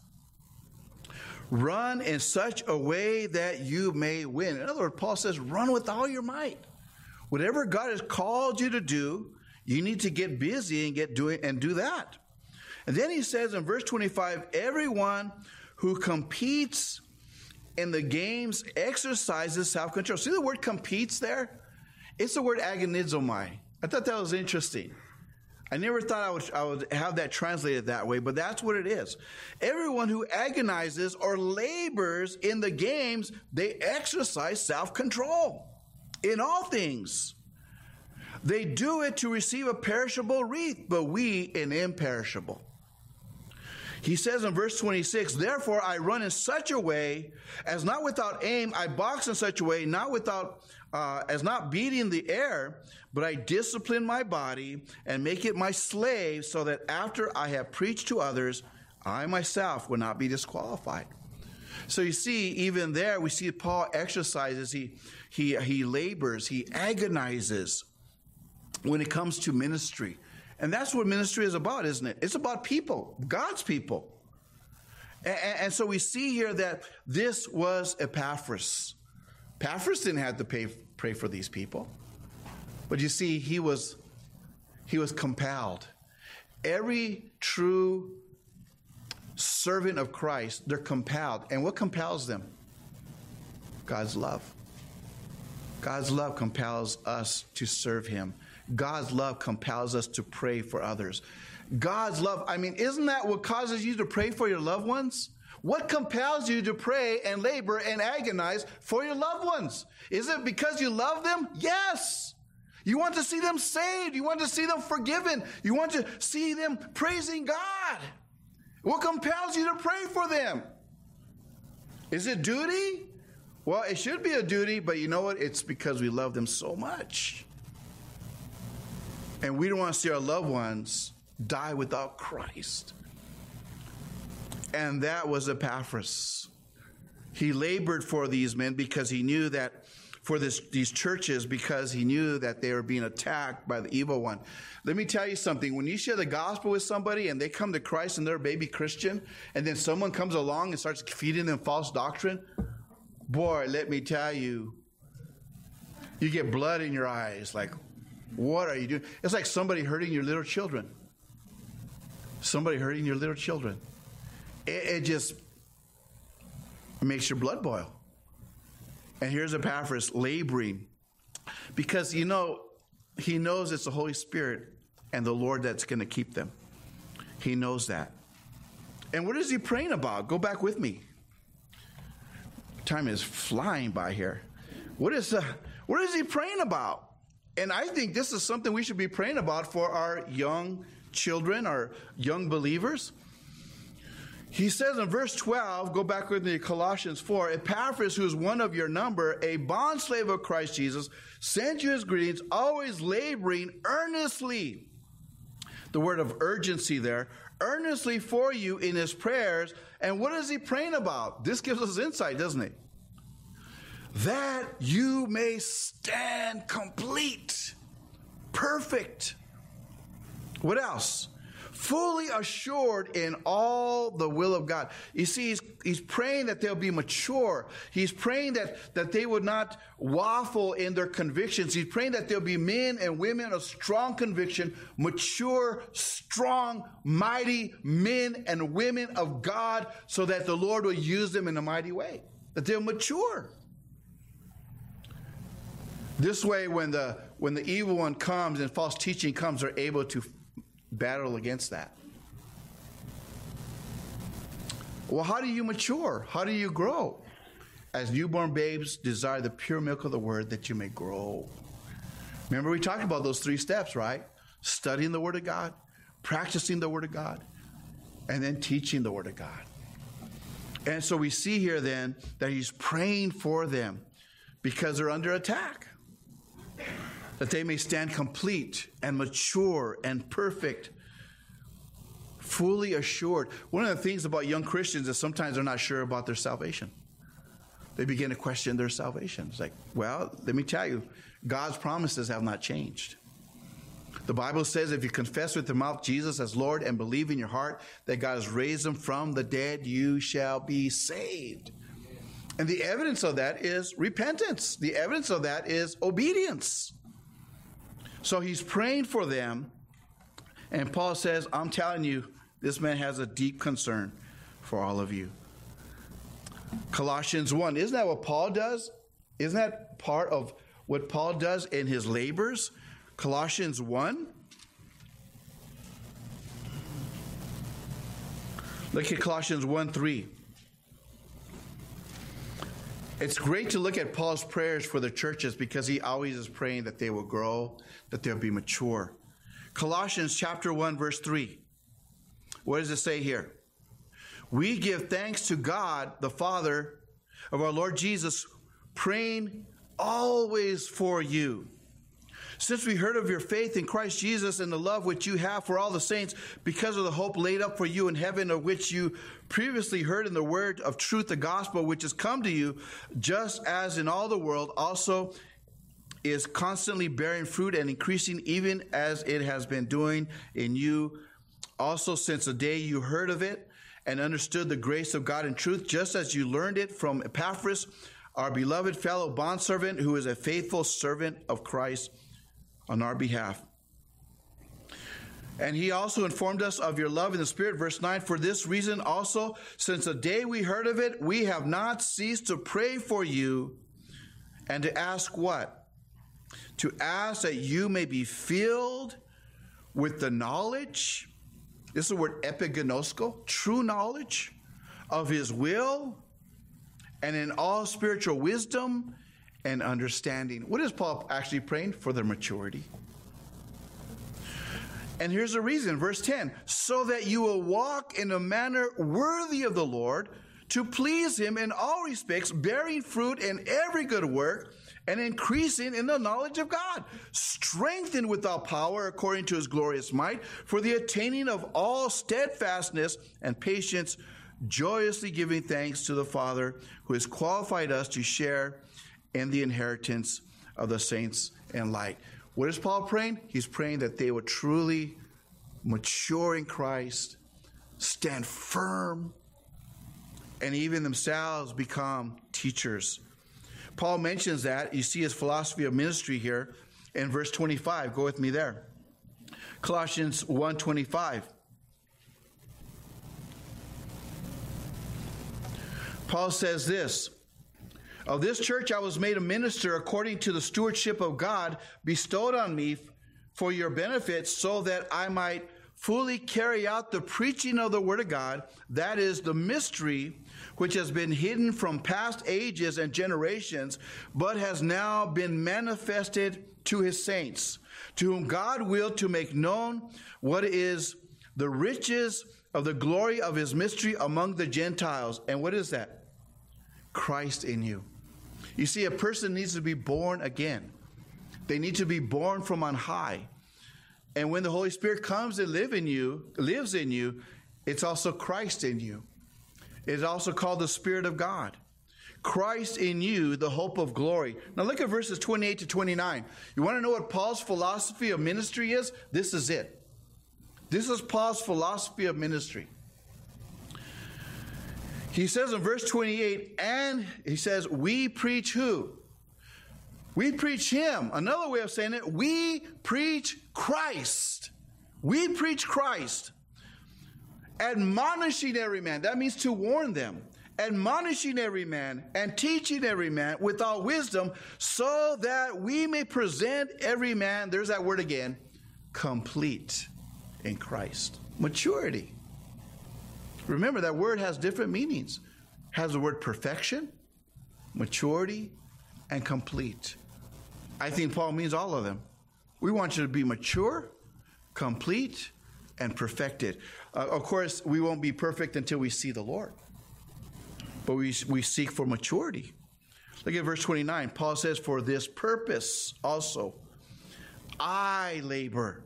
Run in such a way that you may win. In other words, Paul says, run with all your might. Whatever God has called you to do, you need to get busy and get doing and do that. And then he says in verse twenty-five, everyone who competes in the games exercises self-control. See the word competes there? It's the word agonizomai. I thought that was interesting. I never thought I would, I would have that translated that way, but that's what it is. Everyone who agonizes or labors in the games, they exercise self-control in all things. They do it to receive a perishable wreath, but we an imperishable. He says in verse twenty-six, therefore I run in such a way as not without aim, I box in such a way, not without, uh, as not beating the air, but I discipline my body and make it my slave, so that after I have preached to others, I myself will not be disqualified. So you see, even there, we see Paul exercises, he, he, he labors, he agonizes when it comes to ministry. And that's what ministry is about, isn't it? It's about people, God's people. And, and so we see here that this was Epaphras. Epaphras didn't have to pay, pray for these people. But you see, he was, he was compelled. Every true servant of Christ, they're compelled. And what compels them? God's love. God's love compels us to serve him. God's love compels us to pray for others. God's love, I mean, isn't that what causes you to pray for your loved ones? What compels you to pray and labor and agonize for your loved ones? Is it because you love them? Yes. You want to see them saved. You want to see them forgiven. You want to see them praising God. What compels you to pray for them? Is it duty? Well, it should be a duty, but you know what? It's because we love them so much. And we don't want to see our loved ones die without Christ. And that was Epaphras. He labored for these men because he knew that, for this, these churches, because he knew that they were being attacked by the evil one. Let me tell you something. When you share the gospel with somebody and they come to Christ and they're a baby Christian, and then someone comes along and starts feeding them false doctrine, boy, let me tell you, you get blood in your eyes. Like, what are you doing? It's like somebody hurting your little children. Somebody hurting your little children. it, it just makes your blood boil. And here's Epaphras laboring because, you know, he knows it's the Holy Spirit and the Lord that's going to keep them. He knows that. And what is he praying about? Go back with me. Time is flying by here. What is uh, what is he praying about? And I think this is something we should be praying about for our young children, our young believers. He says in verse twelve, go back with me to Colossians four, Epaphras, who is one of your number, a bondslave of Christ Jesus, sends you his greetings, always laboring earnestly. The word of urgency there, earnestly for you in his prayers. And what is he praying about? This gives us insight, doesn't it? That you may stand complete, perfect. What else? Fully assured in all the will of God. You see, he's, he's praying that they'll be mature. He's praying that, that they would not waffle in their convictions. He's praying that there'll be men and women of strong conviction, mature, strong, mighty men and women of God, so that the Lord will use them in a mighty way. That they'll mature. This way, when the, when the evil one comes and false teaching comes, they're able to battle against that. Well, how do you mature? How do you grow? As newborn babes, desire the pure milk of the word that you may grow. Remember, we talked about those three steps, right? Studying the word of God, practicing the word of God, and then teaching the word of God. And so we see here then that he's praying for them because they're under attack, that they may stand complete and mature and perfect, fully assured. One of the things about young Christians is sometimes they're not sure about their salvation. They begin to question their salvation. It's like, well, let me tell you, God's promises have not changed. The Bible says if you confess with your mouth Jesus as Lord and believe in your heart that God has raised him from the dead, you shall be saved. And the evidence of that is repentance. The evidence of that is obedience. So he's praying for them, and Paul says, I'm telling you, this man has a deep concern for all of you. Colossians one, isn't that what Paul does? Isn't that part of what Paul does in his labors? Colossians one. Look at Colossians one three. It's great to look at Paul's prayers for the churches because he always is praying that they will grow, that they'll be mature. Colossians chapter one, verse three. What does it say here? We give thanks to God, the Father of our Lord Jesus, praying always for you. Since we heard of your faith in Christ Jesus and the love which you have for all the saints, because of the hope laid up for you in heaven, of which you previously heard in the word of truth, the gospel, which has come to you, just as in all the world also is constantly bearing fruit and increasing, even as it has been doing in you also since the day you heard of it and understood the grace of God in truth, just as you learned it from Epaphras, our beloved fellow bondservant, who is a faithful servant of Christ on our behalf. And he also informed us of your love in the Spirit. Verse nine, for this reason also, since the day we heard of it, we have not ceased to pray for you and to ask what? To ask that you may be filled with the knowledge, this is the word epigenosko, true knowledge of his will, and in all spiritual wisdom and understanding. What is Paul actually praying? For their maturity. And here's the reason, verse ten, so that you will walk in a manner worthy of the Lord, to please him in all respects, bearing fruit in every good work, and increasing in the knowledge of God, strengthened with all power according to his glorious might, for the attaining of all steadfastness and patience, joyously giving thanks to the Father who has qualified us to share in the inheritance of the saints in light. What is Paul praying? He's praying that they would truly mature in Christ, stand firm, and even themselves become teachers. Paul mentions that. You see his philosophy of ministry here in verse twenty-five. Go with me there. Colossians one twenty-five. Paul says this, of this church I was made a minister according to the stewardship of God bestowed on me for your benefit, so that I might fully carry out the preaching of the word of God, that is the mystery which has been hidden from past ages and generations, but has now been manifested to his saints, to whom God willed to make known what is the riches of the glory of his mystery among the Gentiles. And what is that? Christ in you. You see, a person needs to be born again. They need to be born from on high. And when the Holy Spirit comes and live in you, lives in you, it's also Christ in you. It's also called the Spirit of God. Christ in you, the hope of glory. Now look at verses twenty-eight to twenty-nine. You want to know what Paul's philosophy of ministry is? This is it. This is Paul's philosophy of ministry. He says in verse twenty-eight, and he says, we preach who? We preach him. Another way of saying it, we preach Christ. We preach Christ. Admonishing every man. That means to warn them. Admonishing every man and teaching every man with all wisdom, so that we may present every man, there's that word again, complete in Christ. Maturity. Remember, that word has different meanings. It has the word perfection, maturity, and complete. I think Paul means all of them. We want you to be mature, complete, and perfected. Uh, of course, we won't be perfect until we see the Lord. But we, we seek for maturity. Look at verse twenty-nine. Paul says, for this purpose also I labor,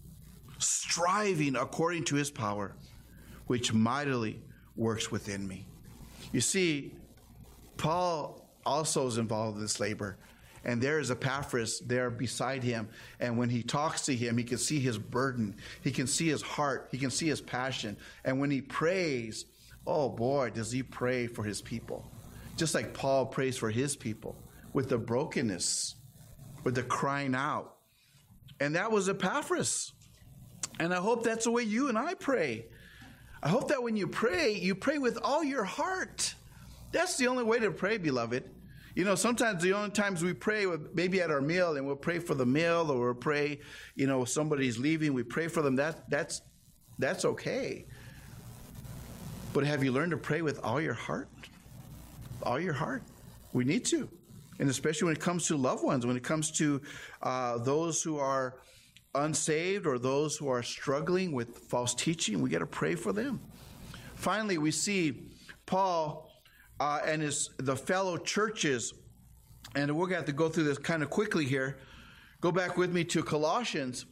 striving according to his power, which mightily works within me. You see, Paul also is involved in this labor. And there is Epaphras there beside him. And when he talks to him, he can see his burden. He can see his heart. He can see his passion. And when he prays, oh boy, does he pray for his people. Just like Paul prays for his people with the brokenness, with the crying out. And that was Epaphras. And I hope that's the way you and I pray. I hope that when you pray, you pray with all your heart. That's the only way to pray, beloved. You know, sometimes the only times we pray, maybe at our meal, and we'll pray for the meal, or we'll pray, you know, somebody's leaving, we pray for them. That, that's, that's okay. But have you learned to pray with all your heart? All your heart. We need to. And especially when it comes to loved ones, when it comes to uh, those who are unsaved or those who are struggling with false teaching, we got to pray for them. Finally, we see Paul uh, and his the fellow churches, and we're going to have to go through this kind of quickly here. Go back with me to Colossians.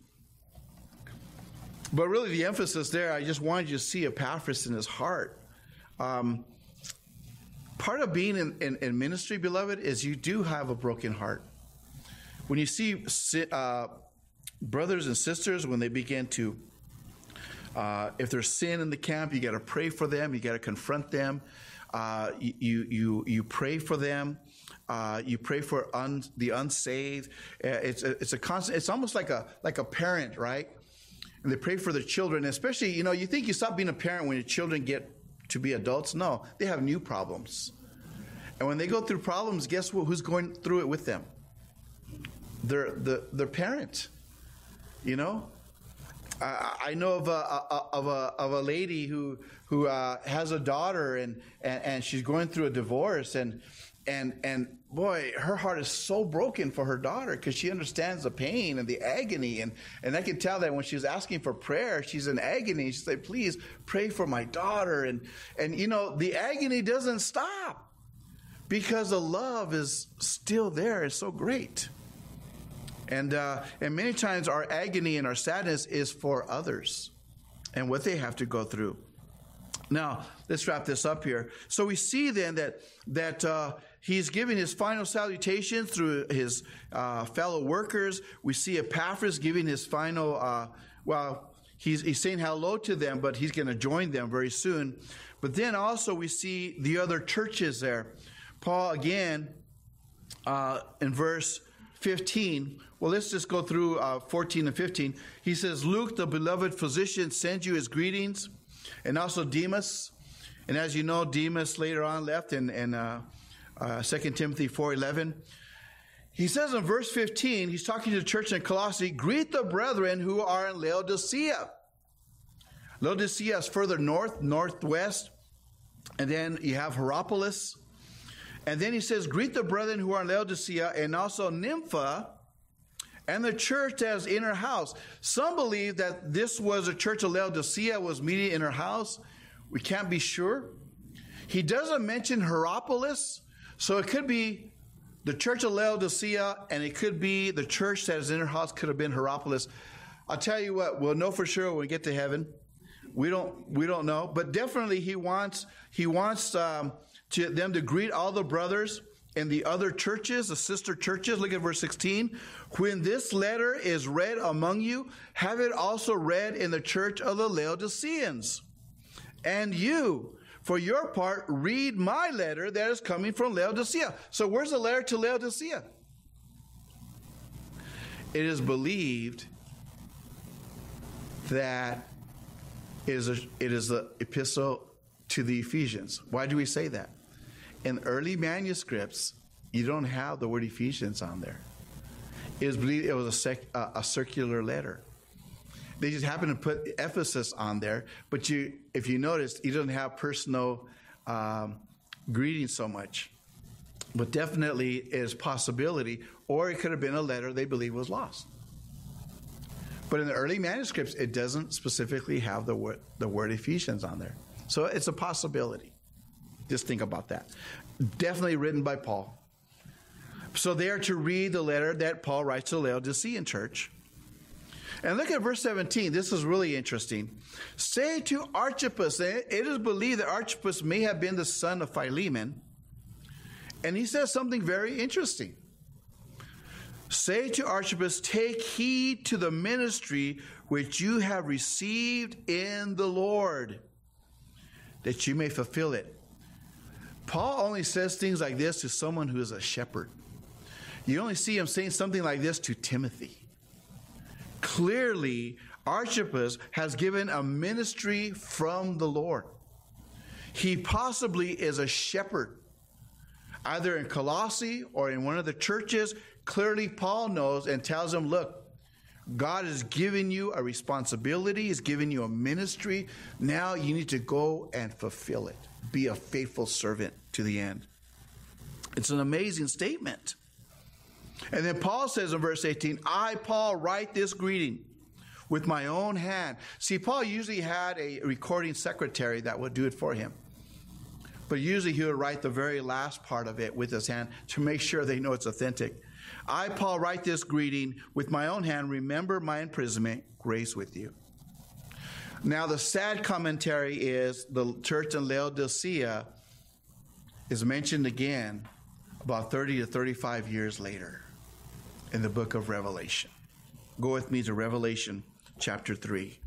But really the emphasis there, I just wanted you to see Epaphras in his heart. Um, part of being in, in, in ministry, beloved, is you do have a broken heart. When you see uh, brothers and sisters, when they begin to, uh, if there's sin in the camp, you got to pray for them. You got to confront them. Uh, you you you pray for them. Uh, you pray for un, the unsaved. It's a, it's a constant. It's almost like a like a parent, right? And they pray for their children, especially, you know, you think you stop being a parent when your children get to be adults. No, they have new problems. And when they go through problems, guess what? Who's going through it with them? Their the their parent. You know, I, I know of a, a of a of a lady who who uh, has a daughter, and, and and she's going through a divorce, and and and boy, her heart is so broken for her daughter because she understands the pain and the agony, and and I can tell that when she's asking for prayer, she's in agony. She say, "Please pray for my daughter," and and you know the agony doesn't stop because the love is still there. It's so great. And uh, and many times our agony and our sadness is for others and what they have to go through. Now, let's wrap this up here. So we see then that that uh, he's giving his final salutation through his uh, fellow workers. We see Epaphras giving his final, uh, well, he's, he's saying hello to them, but he's going to join them very soon. But then also we see the other churches there. Paul, again, uh, in verse fifteen, well, let's just go through uh, fourteen and fifteen. He says, Luke, the beloved physician, sends you his greetings, and also Demas, And as you know, Demas later on left in, in uh, uh, Second Timothy four eleven. He says in verse fifteen, he's talking to the church in Colossae, greet the brethren who are in Laodicea. Laodicea is further north, northwest. And then you have Hierapolis. And then he says, greet the brethren who are in Laodicea, and also Nympha, and the church that is in her house. Some believe that this was a church of Laodicea, was meeting in her house. We can't be sure. He doesn't mention Hierapolis, so it could be the church of Laodicea, and it could be the church that is in her house, could have been Hierapolis. I'll tell you what, we'll know for sure when we get to heaven. We don't, we don't know, but definitely he wants, he wants um, to, them to greet all the brothers in the other churches, the sister churches. Look at verse sixteen. When this letter is read among you, have it also read in the church of the Laodiceans. And you, for your part, read my letter that is coming from Laodicea. So where's the letter to Laodicea? It is believed that it is, a, it is the epistle to the Ephesians. Why do we say that? In early manuscripts, you don't have the word Ephesians on there. It is believed it was a, sec, uh, a circular letter. They just happened to put Ephesus on there, but you, if you notice, you don't have personal um, greetings so much. But definitely it is possibility, or it could have been a letter they believe was lost. But in the early manuscripts, it doesn't specifically have the word, the word Ephesians on there. So it's a possibility. Just think about that. Definitely written by Paul. So they are to read the letter that Paul writes to the Laodicean church. And look at verse seventeen. This is really interesting. Say to Archippus, it is believed that Archippus may have been the son of Philemon. And he says something very interesting. Say to Archippus, take heed to the ministry which you have received in the Lord, that you may fulfill it. Paul only says things like this to someone who is a shepherd. You only see him saying something like this to Timothy. Clearly, Archippus has given a ministry from the Lord. He possibly is a shepherd, either in Colossae or in one of the churches. Clearly, Paul knows and tells him, look, God has given you a responsibility. He's given you a ministry. Now you need to go and fulfill it. Be a faithful servant to the end. It's an amazing statement. And then Paul says in verse eighteen, I, Paul, write this greeting with my own hand. See, Paul usually had a recording secretary that would do it for him. But usually he would write the very last part of it with his hand to make sure they know it's authentic. I, Paul, write this greeting with my own hand. Remember my imprisonment. Grace with you. Now, the sad commentary is the church in Laodicea is mentioned again about thirty to thirty-five years later in the book of Revelation. Go with me to Revelation chapter three.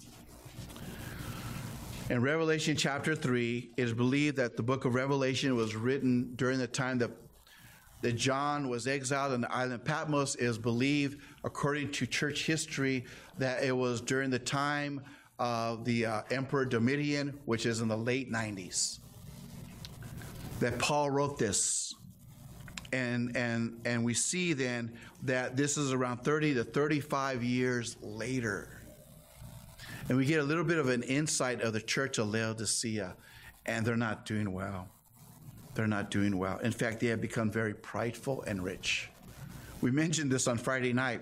In Revelation chapter three, it is believed that the book of Revelation was written during the time that, that John was exiled on the island of Patmos. It is believed, according to church history, that it was during the time of the uh, Emperor Domitian, which is in the late nineties, that Paul wrote this. And, and, and we see then that this is around thirty to thirty-five years later. And we get a little bit of an insight of the church of Laodicea, and they're not doing well. They're not doing well. In fact, they have become very prideful and rich. We mentioned this on Friday night.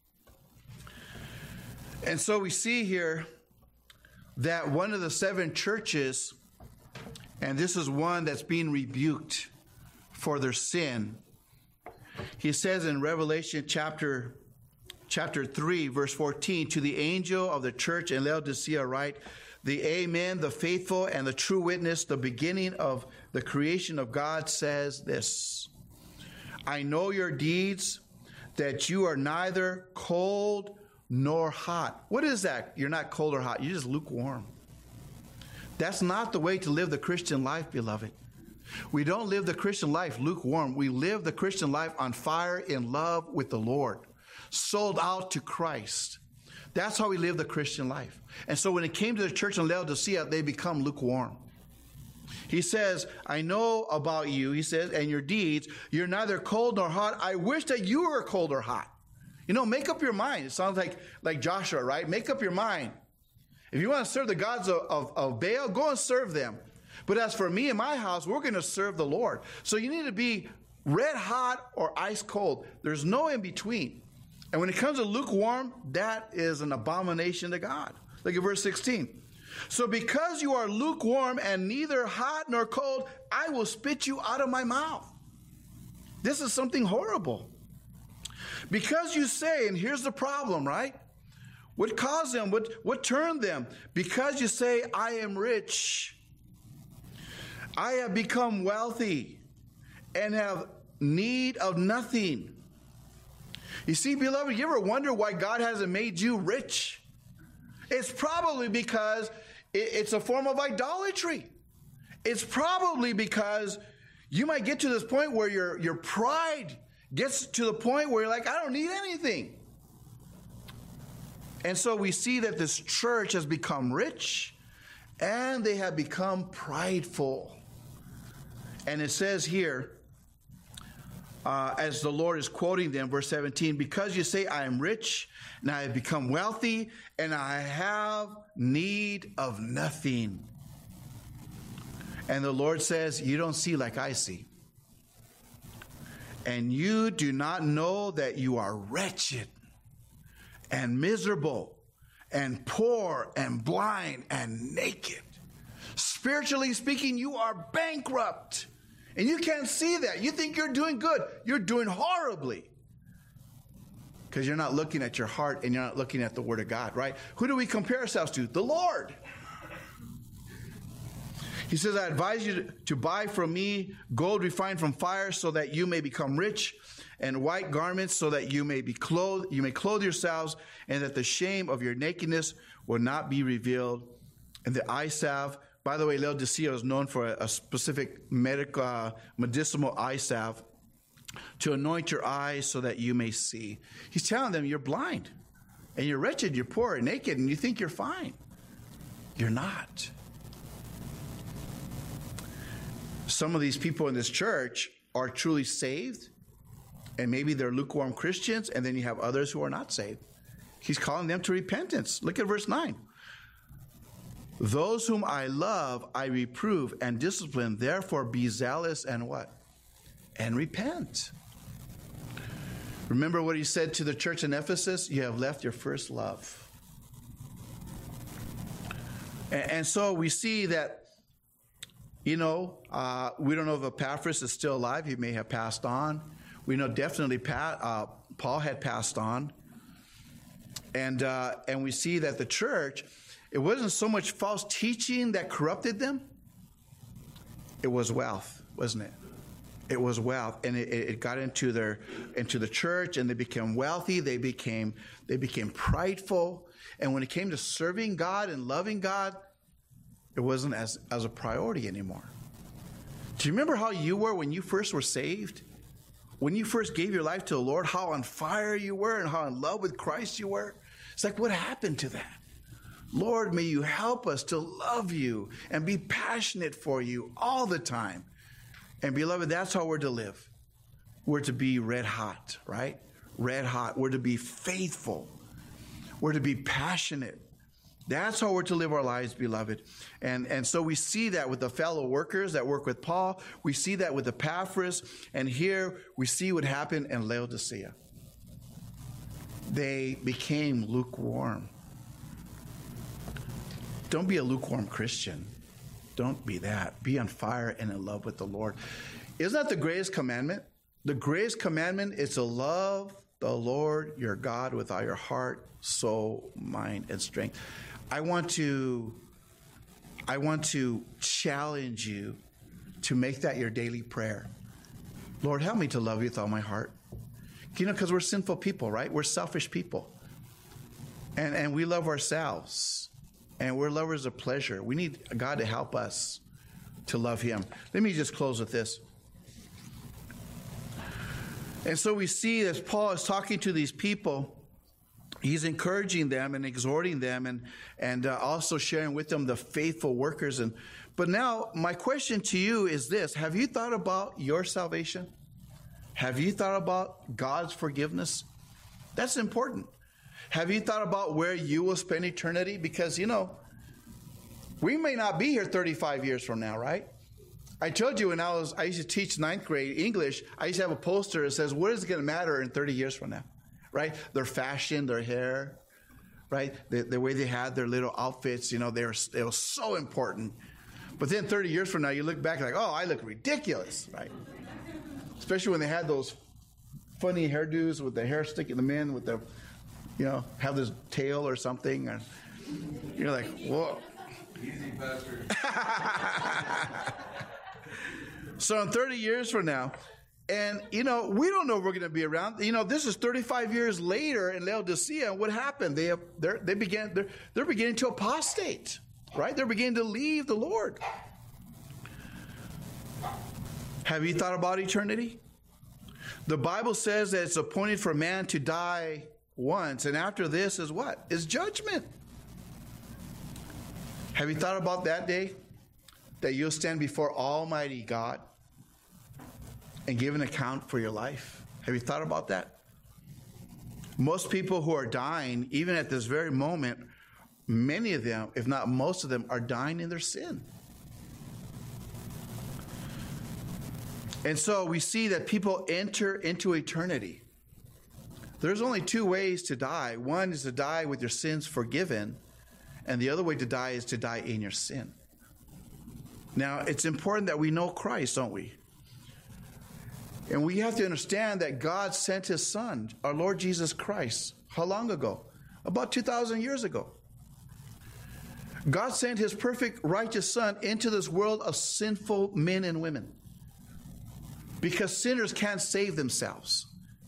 And so we see here that one of the seven churches, and this is one that's being rebuked for their sin. He says in Revelation chapter Chapter three, verse fourteen, to the angel of the church in Laodicea write, the Amen, the faithful and the true witness, the beginning of the creation of God, says this: I know your deeds, that you are neither cold nor hot. What is that? You're not cold or hot. You're just lukewarm. That's not the way to live the Christian life, beloved. We don't live the Christian life lukewarm. We live the Christian life on fire in love with the Lord. Sold out to Christ. That's how we live the Christian life. And so when it came to the church in Laodicea, they become lukewarm. He says, I know about you, he says, and your deeds. You're neither cold nor hot. I wish that you were cold or hot. You know, make up your mind. It sounds like, like Joshua, right? Make up your mind. If you want to serve the gods of, of, of Baal, go and serve them. But as for me and my house, we're going to serve the Lord. So you need to be red hot or ice cold. There's no in between. And when it comes to lukewarm, that is an abomination to God. Look at verse sixteen. So because you are lukewarm and neither hot nor cold, I will spit you out of my mouth. This is something horrible. Because you say, and here's the problem, right? What caused them? What, what turned them? Because you say, I am rich. I have become wealthy and have need of nothing. You see, beloved, you ever wonder why God hasn't made you rich? It's probably because it's a form of idolatry. It's probably because you might get to this point where your, your pride gets to the point where you're like, I don't need anything. And so we see that this church has become rich and they have become prideful. And it says here, uh, as the Lord is quoting them, verse seventeen, because you say, I am rich and I have become wealthy and I have need of nothing. And the Lord says, you don't see like I see. And you do not know that you are wretched and miserable and poor and blind and naked. Spiritually speaking, you are bankrupt. And you can't see that. You think you're doing good. You're doing horribly. Because you're not looking at your heart and you're not looking at the Word of God, right? Who do we compare ourselves to? The Lord. He says, I advise you to buy from me gold refined from fire so that you may become rich, and white garments so that you may be clothed, you may clothe yourselves, and that the shame of your nakedness will not be revealed. And the eye salve, by the way, Laodicea is known for a, a specific medical, uh, medicinal eye salve to anoint your eyes so that you may see. He's telling them you're blind and you're wretched, you're poor and naked, and you think you're fine. You're not. Some of these people in this church are truly saved, and maybe they're lukewarm Christians, and then you have others who are not saved. He's calling them to repentance. Look at verse nine. Those whom I love, I reprove and discipline. Therefore, be zealous and what? And repent. Remember what he said to the church in Ephesus? You have left your first love. And, and so we see that, you know, uh, we don't know if Epaphras is still alive. He may have passed on. We know definitely Pat, uh, Paul had passed on. And, uh, and we see that the church, it wasn't so much false teaching that corrupted them. It was wealth, wasn't it? It was wealth, and it, it got into their into the church, and they became wealthy. They became they became prideful, and when it came to serving God and loving God, it wasn't as as a priority anymore. Do you remember how you were when you first were saved? When you first gave your life to the Lord, how on fire you were and how in love with Christ you were? It's like, what happened to that? Lord, may you help us to love you and be passionate for you all the time. And beloved, that's how we're to live. We're to be red hot, right? Red hot. We're to be faithful. We're to be passionate. That's how we're to live our lives, beloved. And, and so we see that with the fellow workers that work with Paul. We see that with Epaphras. And here we see what happened in Laodicea. They became lukewarm. Don't be a lukewarm Christian. Don't be that. Be on fire and in love with the Lord. Isn't that the greatest commandment? The greatest commandment is to love the Lord your God with all your heart, soul, mind, and strength. I want to, I want to challenge you to make that your daily prayer. Lord, help me to love you with all my heart. You know, because we're sinful people, right? We're selfish people. And, and we love ourselves. And we're lovers of pleasure. We need God to help us to love him. Let me just close with this. And so we see as Paul is talking to these people, he's encouraging them and exhorting them and, and uh, also sharing with them the faithful workers. And But now, my question to you is this. Have you thought about your salvation? Have you thought about God's forgiveness? That's important. Have you thought about where you will spend eternity? Because, you know, we may not be here thirty-five years from now, right? I told you when I was, I used to teach ninth grade English, I used to have a poster that says, what is it going to matter in thirty years from now? Right? Their fashion, their hair, right? The, the way they had their little outfits, you know, they were, it was so important. But then thirty years from now, you look back like, oh, I look ridiculous, right? Especially when they had those funny hairdos with the hair sticking them in with the, you know, have this tail or something. And you're like, whoa. Easy, Pastor. So in thirty years from now, and, you know, we don't know if we're going to be around. You know, this is thirty-five years later in Laodicea. And what happened? They have, they're, they began, they're, they're beginning to apostate, right? They're beginning to leave the Lord. Have you thought about eternity? The Bible says that it's appointed for man to die once. And after this is what? Is judgment. Have you thought about that day? That you'll stand before Almighty God and give an account for your life. Have you thought about that? Most people who are dying, even at this very moment, many of them, if not most of them, are dying in their sin. And so we see that people enter into eternity. There's only two ways to die. One is to die with your sins forgiven, and the other way to die is to die in your sin. Now, it's important that we know Christ, don't we? And we have to understand that God sent his Son, our Lord Jesus Christ, how long ago? About two thousand years ago. God sent his perfect, righteous Son into this world of sinful men and women. Because sinners can't save themselves.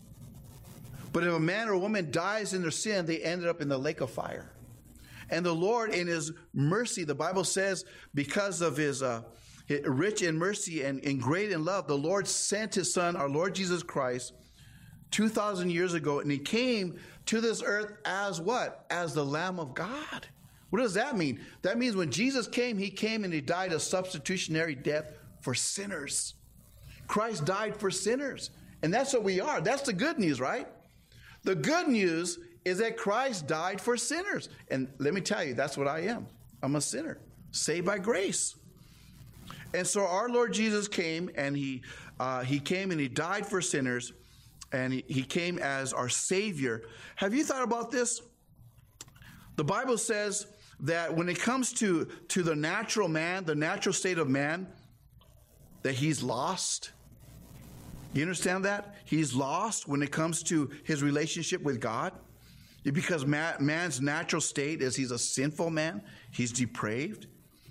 But if a man or a woman dies in their sin, they ended up in the lake of fire. And the Lord, in his mercy, the Bible says, because of his uh, rich in mercy and, and great in love, the Lord sent his Son, our Lord Jesus Christ, two thousand years ago. And he came to this earth as what? As the Lamb of God. What does that mean? That means when Jesus came, he came and he died a substitutionary death for sinners. Christ died for sinners. And that's what we are. That's the good news, right? The good news is that Christ died for sinners. And let me tell you, that's what I am. I'm a sinner, saved by grace. And so our Lord Jesus came, and he uh, he came and he died for sinners, and he, he came as our Savior. Have you thought about this? The Bible says that when it comes to, to the natural man, the natural state of man, that he's lost. You understand that? He's lost when it comes to his relationship with God. Because man, man's natural state is he's a sinful man. He's depraved.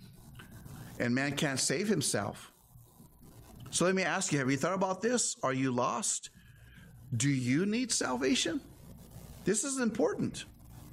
And man can't save himself. So let me ask you, have you thought about this? Are you lost? Do you need salvation? This is important.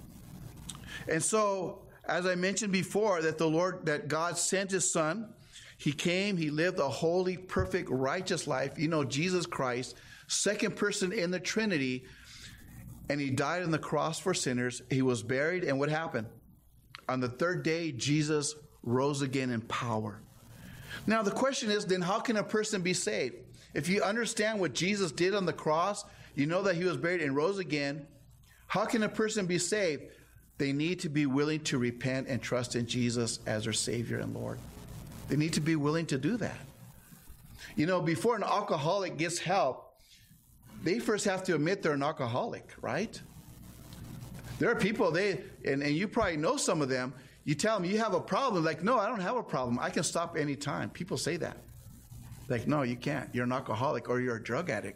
And so, as I mentioned before, that the Lord, that God sent his Son. He came, he lived a holy, perfect, righteous life. You know, Jesus Christ, second person in the Trinity, and he died on the cross for sinners. He was buried, and what happened? On the third day, Jesus rose again in power. Now, the question is, then how can a person be saved? If you understand what Jesus did on the cross, you know that he was buried and rose again. How can a person be saved? They need to be willing to repent and trust in Jesus as their Savior and Lord. They need to be willing to do that. You know, before an alcoholic gets help, they first have to admit they're an alcoholic, right? There are people, they, and, and you probably know some of them, you tell them you have a problem. Like, no, I don't have a problem. I can stop any time. People say that. Like, no, you can't. You're an alcoholic or you're a drug addict.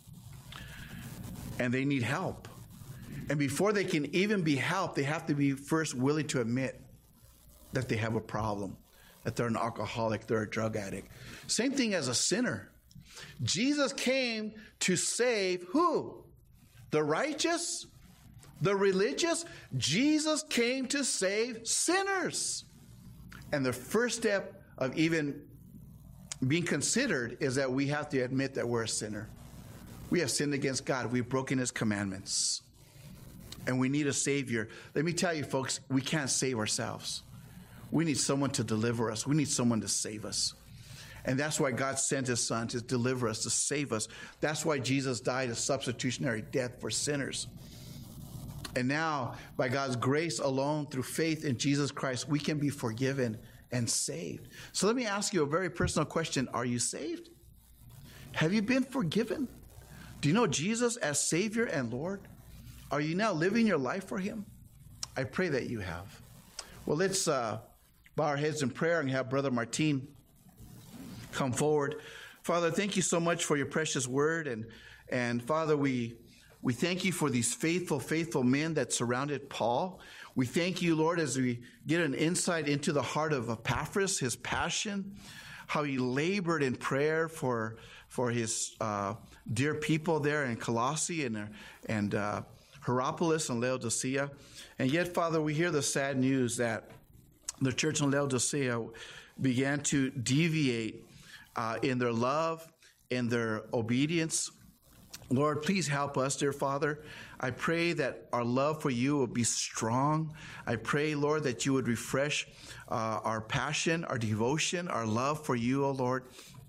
And they need help. And before they can even be helped, they have to be first willing to admit that they have a problem. That they're an alcoholic, they're a drug addict. Same thing as a sinner. Jesus came to save who? The righteous? The religious? Jesus came to save sinners. And the first step of even being considered is that we have to admit that we're a sinner. We have sinned against God. We've broken his commandments. And we need a Savior. Let me tell you, folks, we can't save ourselves. We need someone to deliver us. We need someone to save us. And that's why God sent his son to deliver us, to save us. That's why Jesus died a substitutionary death for sinners. And now, by God's grace alone, through faith in Jesus Christ, we can be forgiven and saved. So let me ask you a very personal question. Are you saved? Have you been forgiven? Do you know Jesus as Savior and Lord? Are you now living your life for him? I pray that you have. Well, let's uh, bow our heads in prayer and have Brother Martin come forward. Father, thank you so much for your precious word. And, and Father, we... We thank you for these faithful, faithful men that surrounded Paul. We thank you, Lord, as we get an insight into the heart of Epaphras, his passion, how he labored in prayer for, for his uh, dear people there in Colossae and, and uh, Hierapolis and Laodicea. And yet, Father, we hear the sad news that the church in Laodicea began to deviate uh, in their love, in their obedience. Lord, please help us, dear Father. I pray that our love for you will be strong. I pray, Lord, that you would refresh uh, our passion, our devotion, our love for you, O Lord.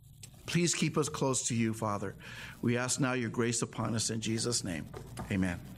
Please keep us close to you, Father. We ask now your grace upon us in Jesus' name. Amen.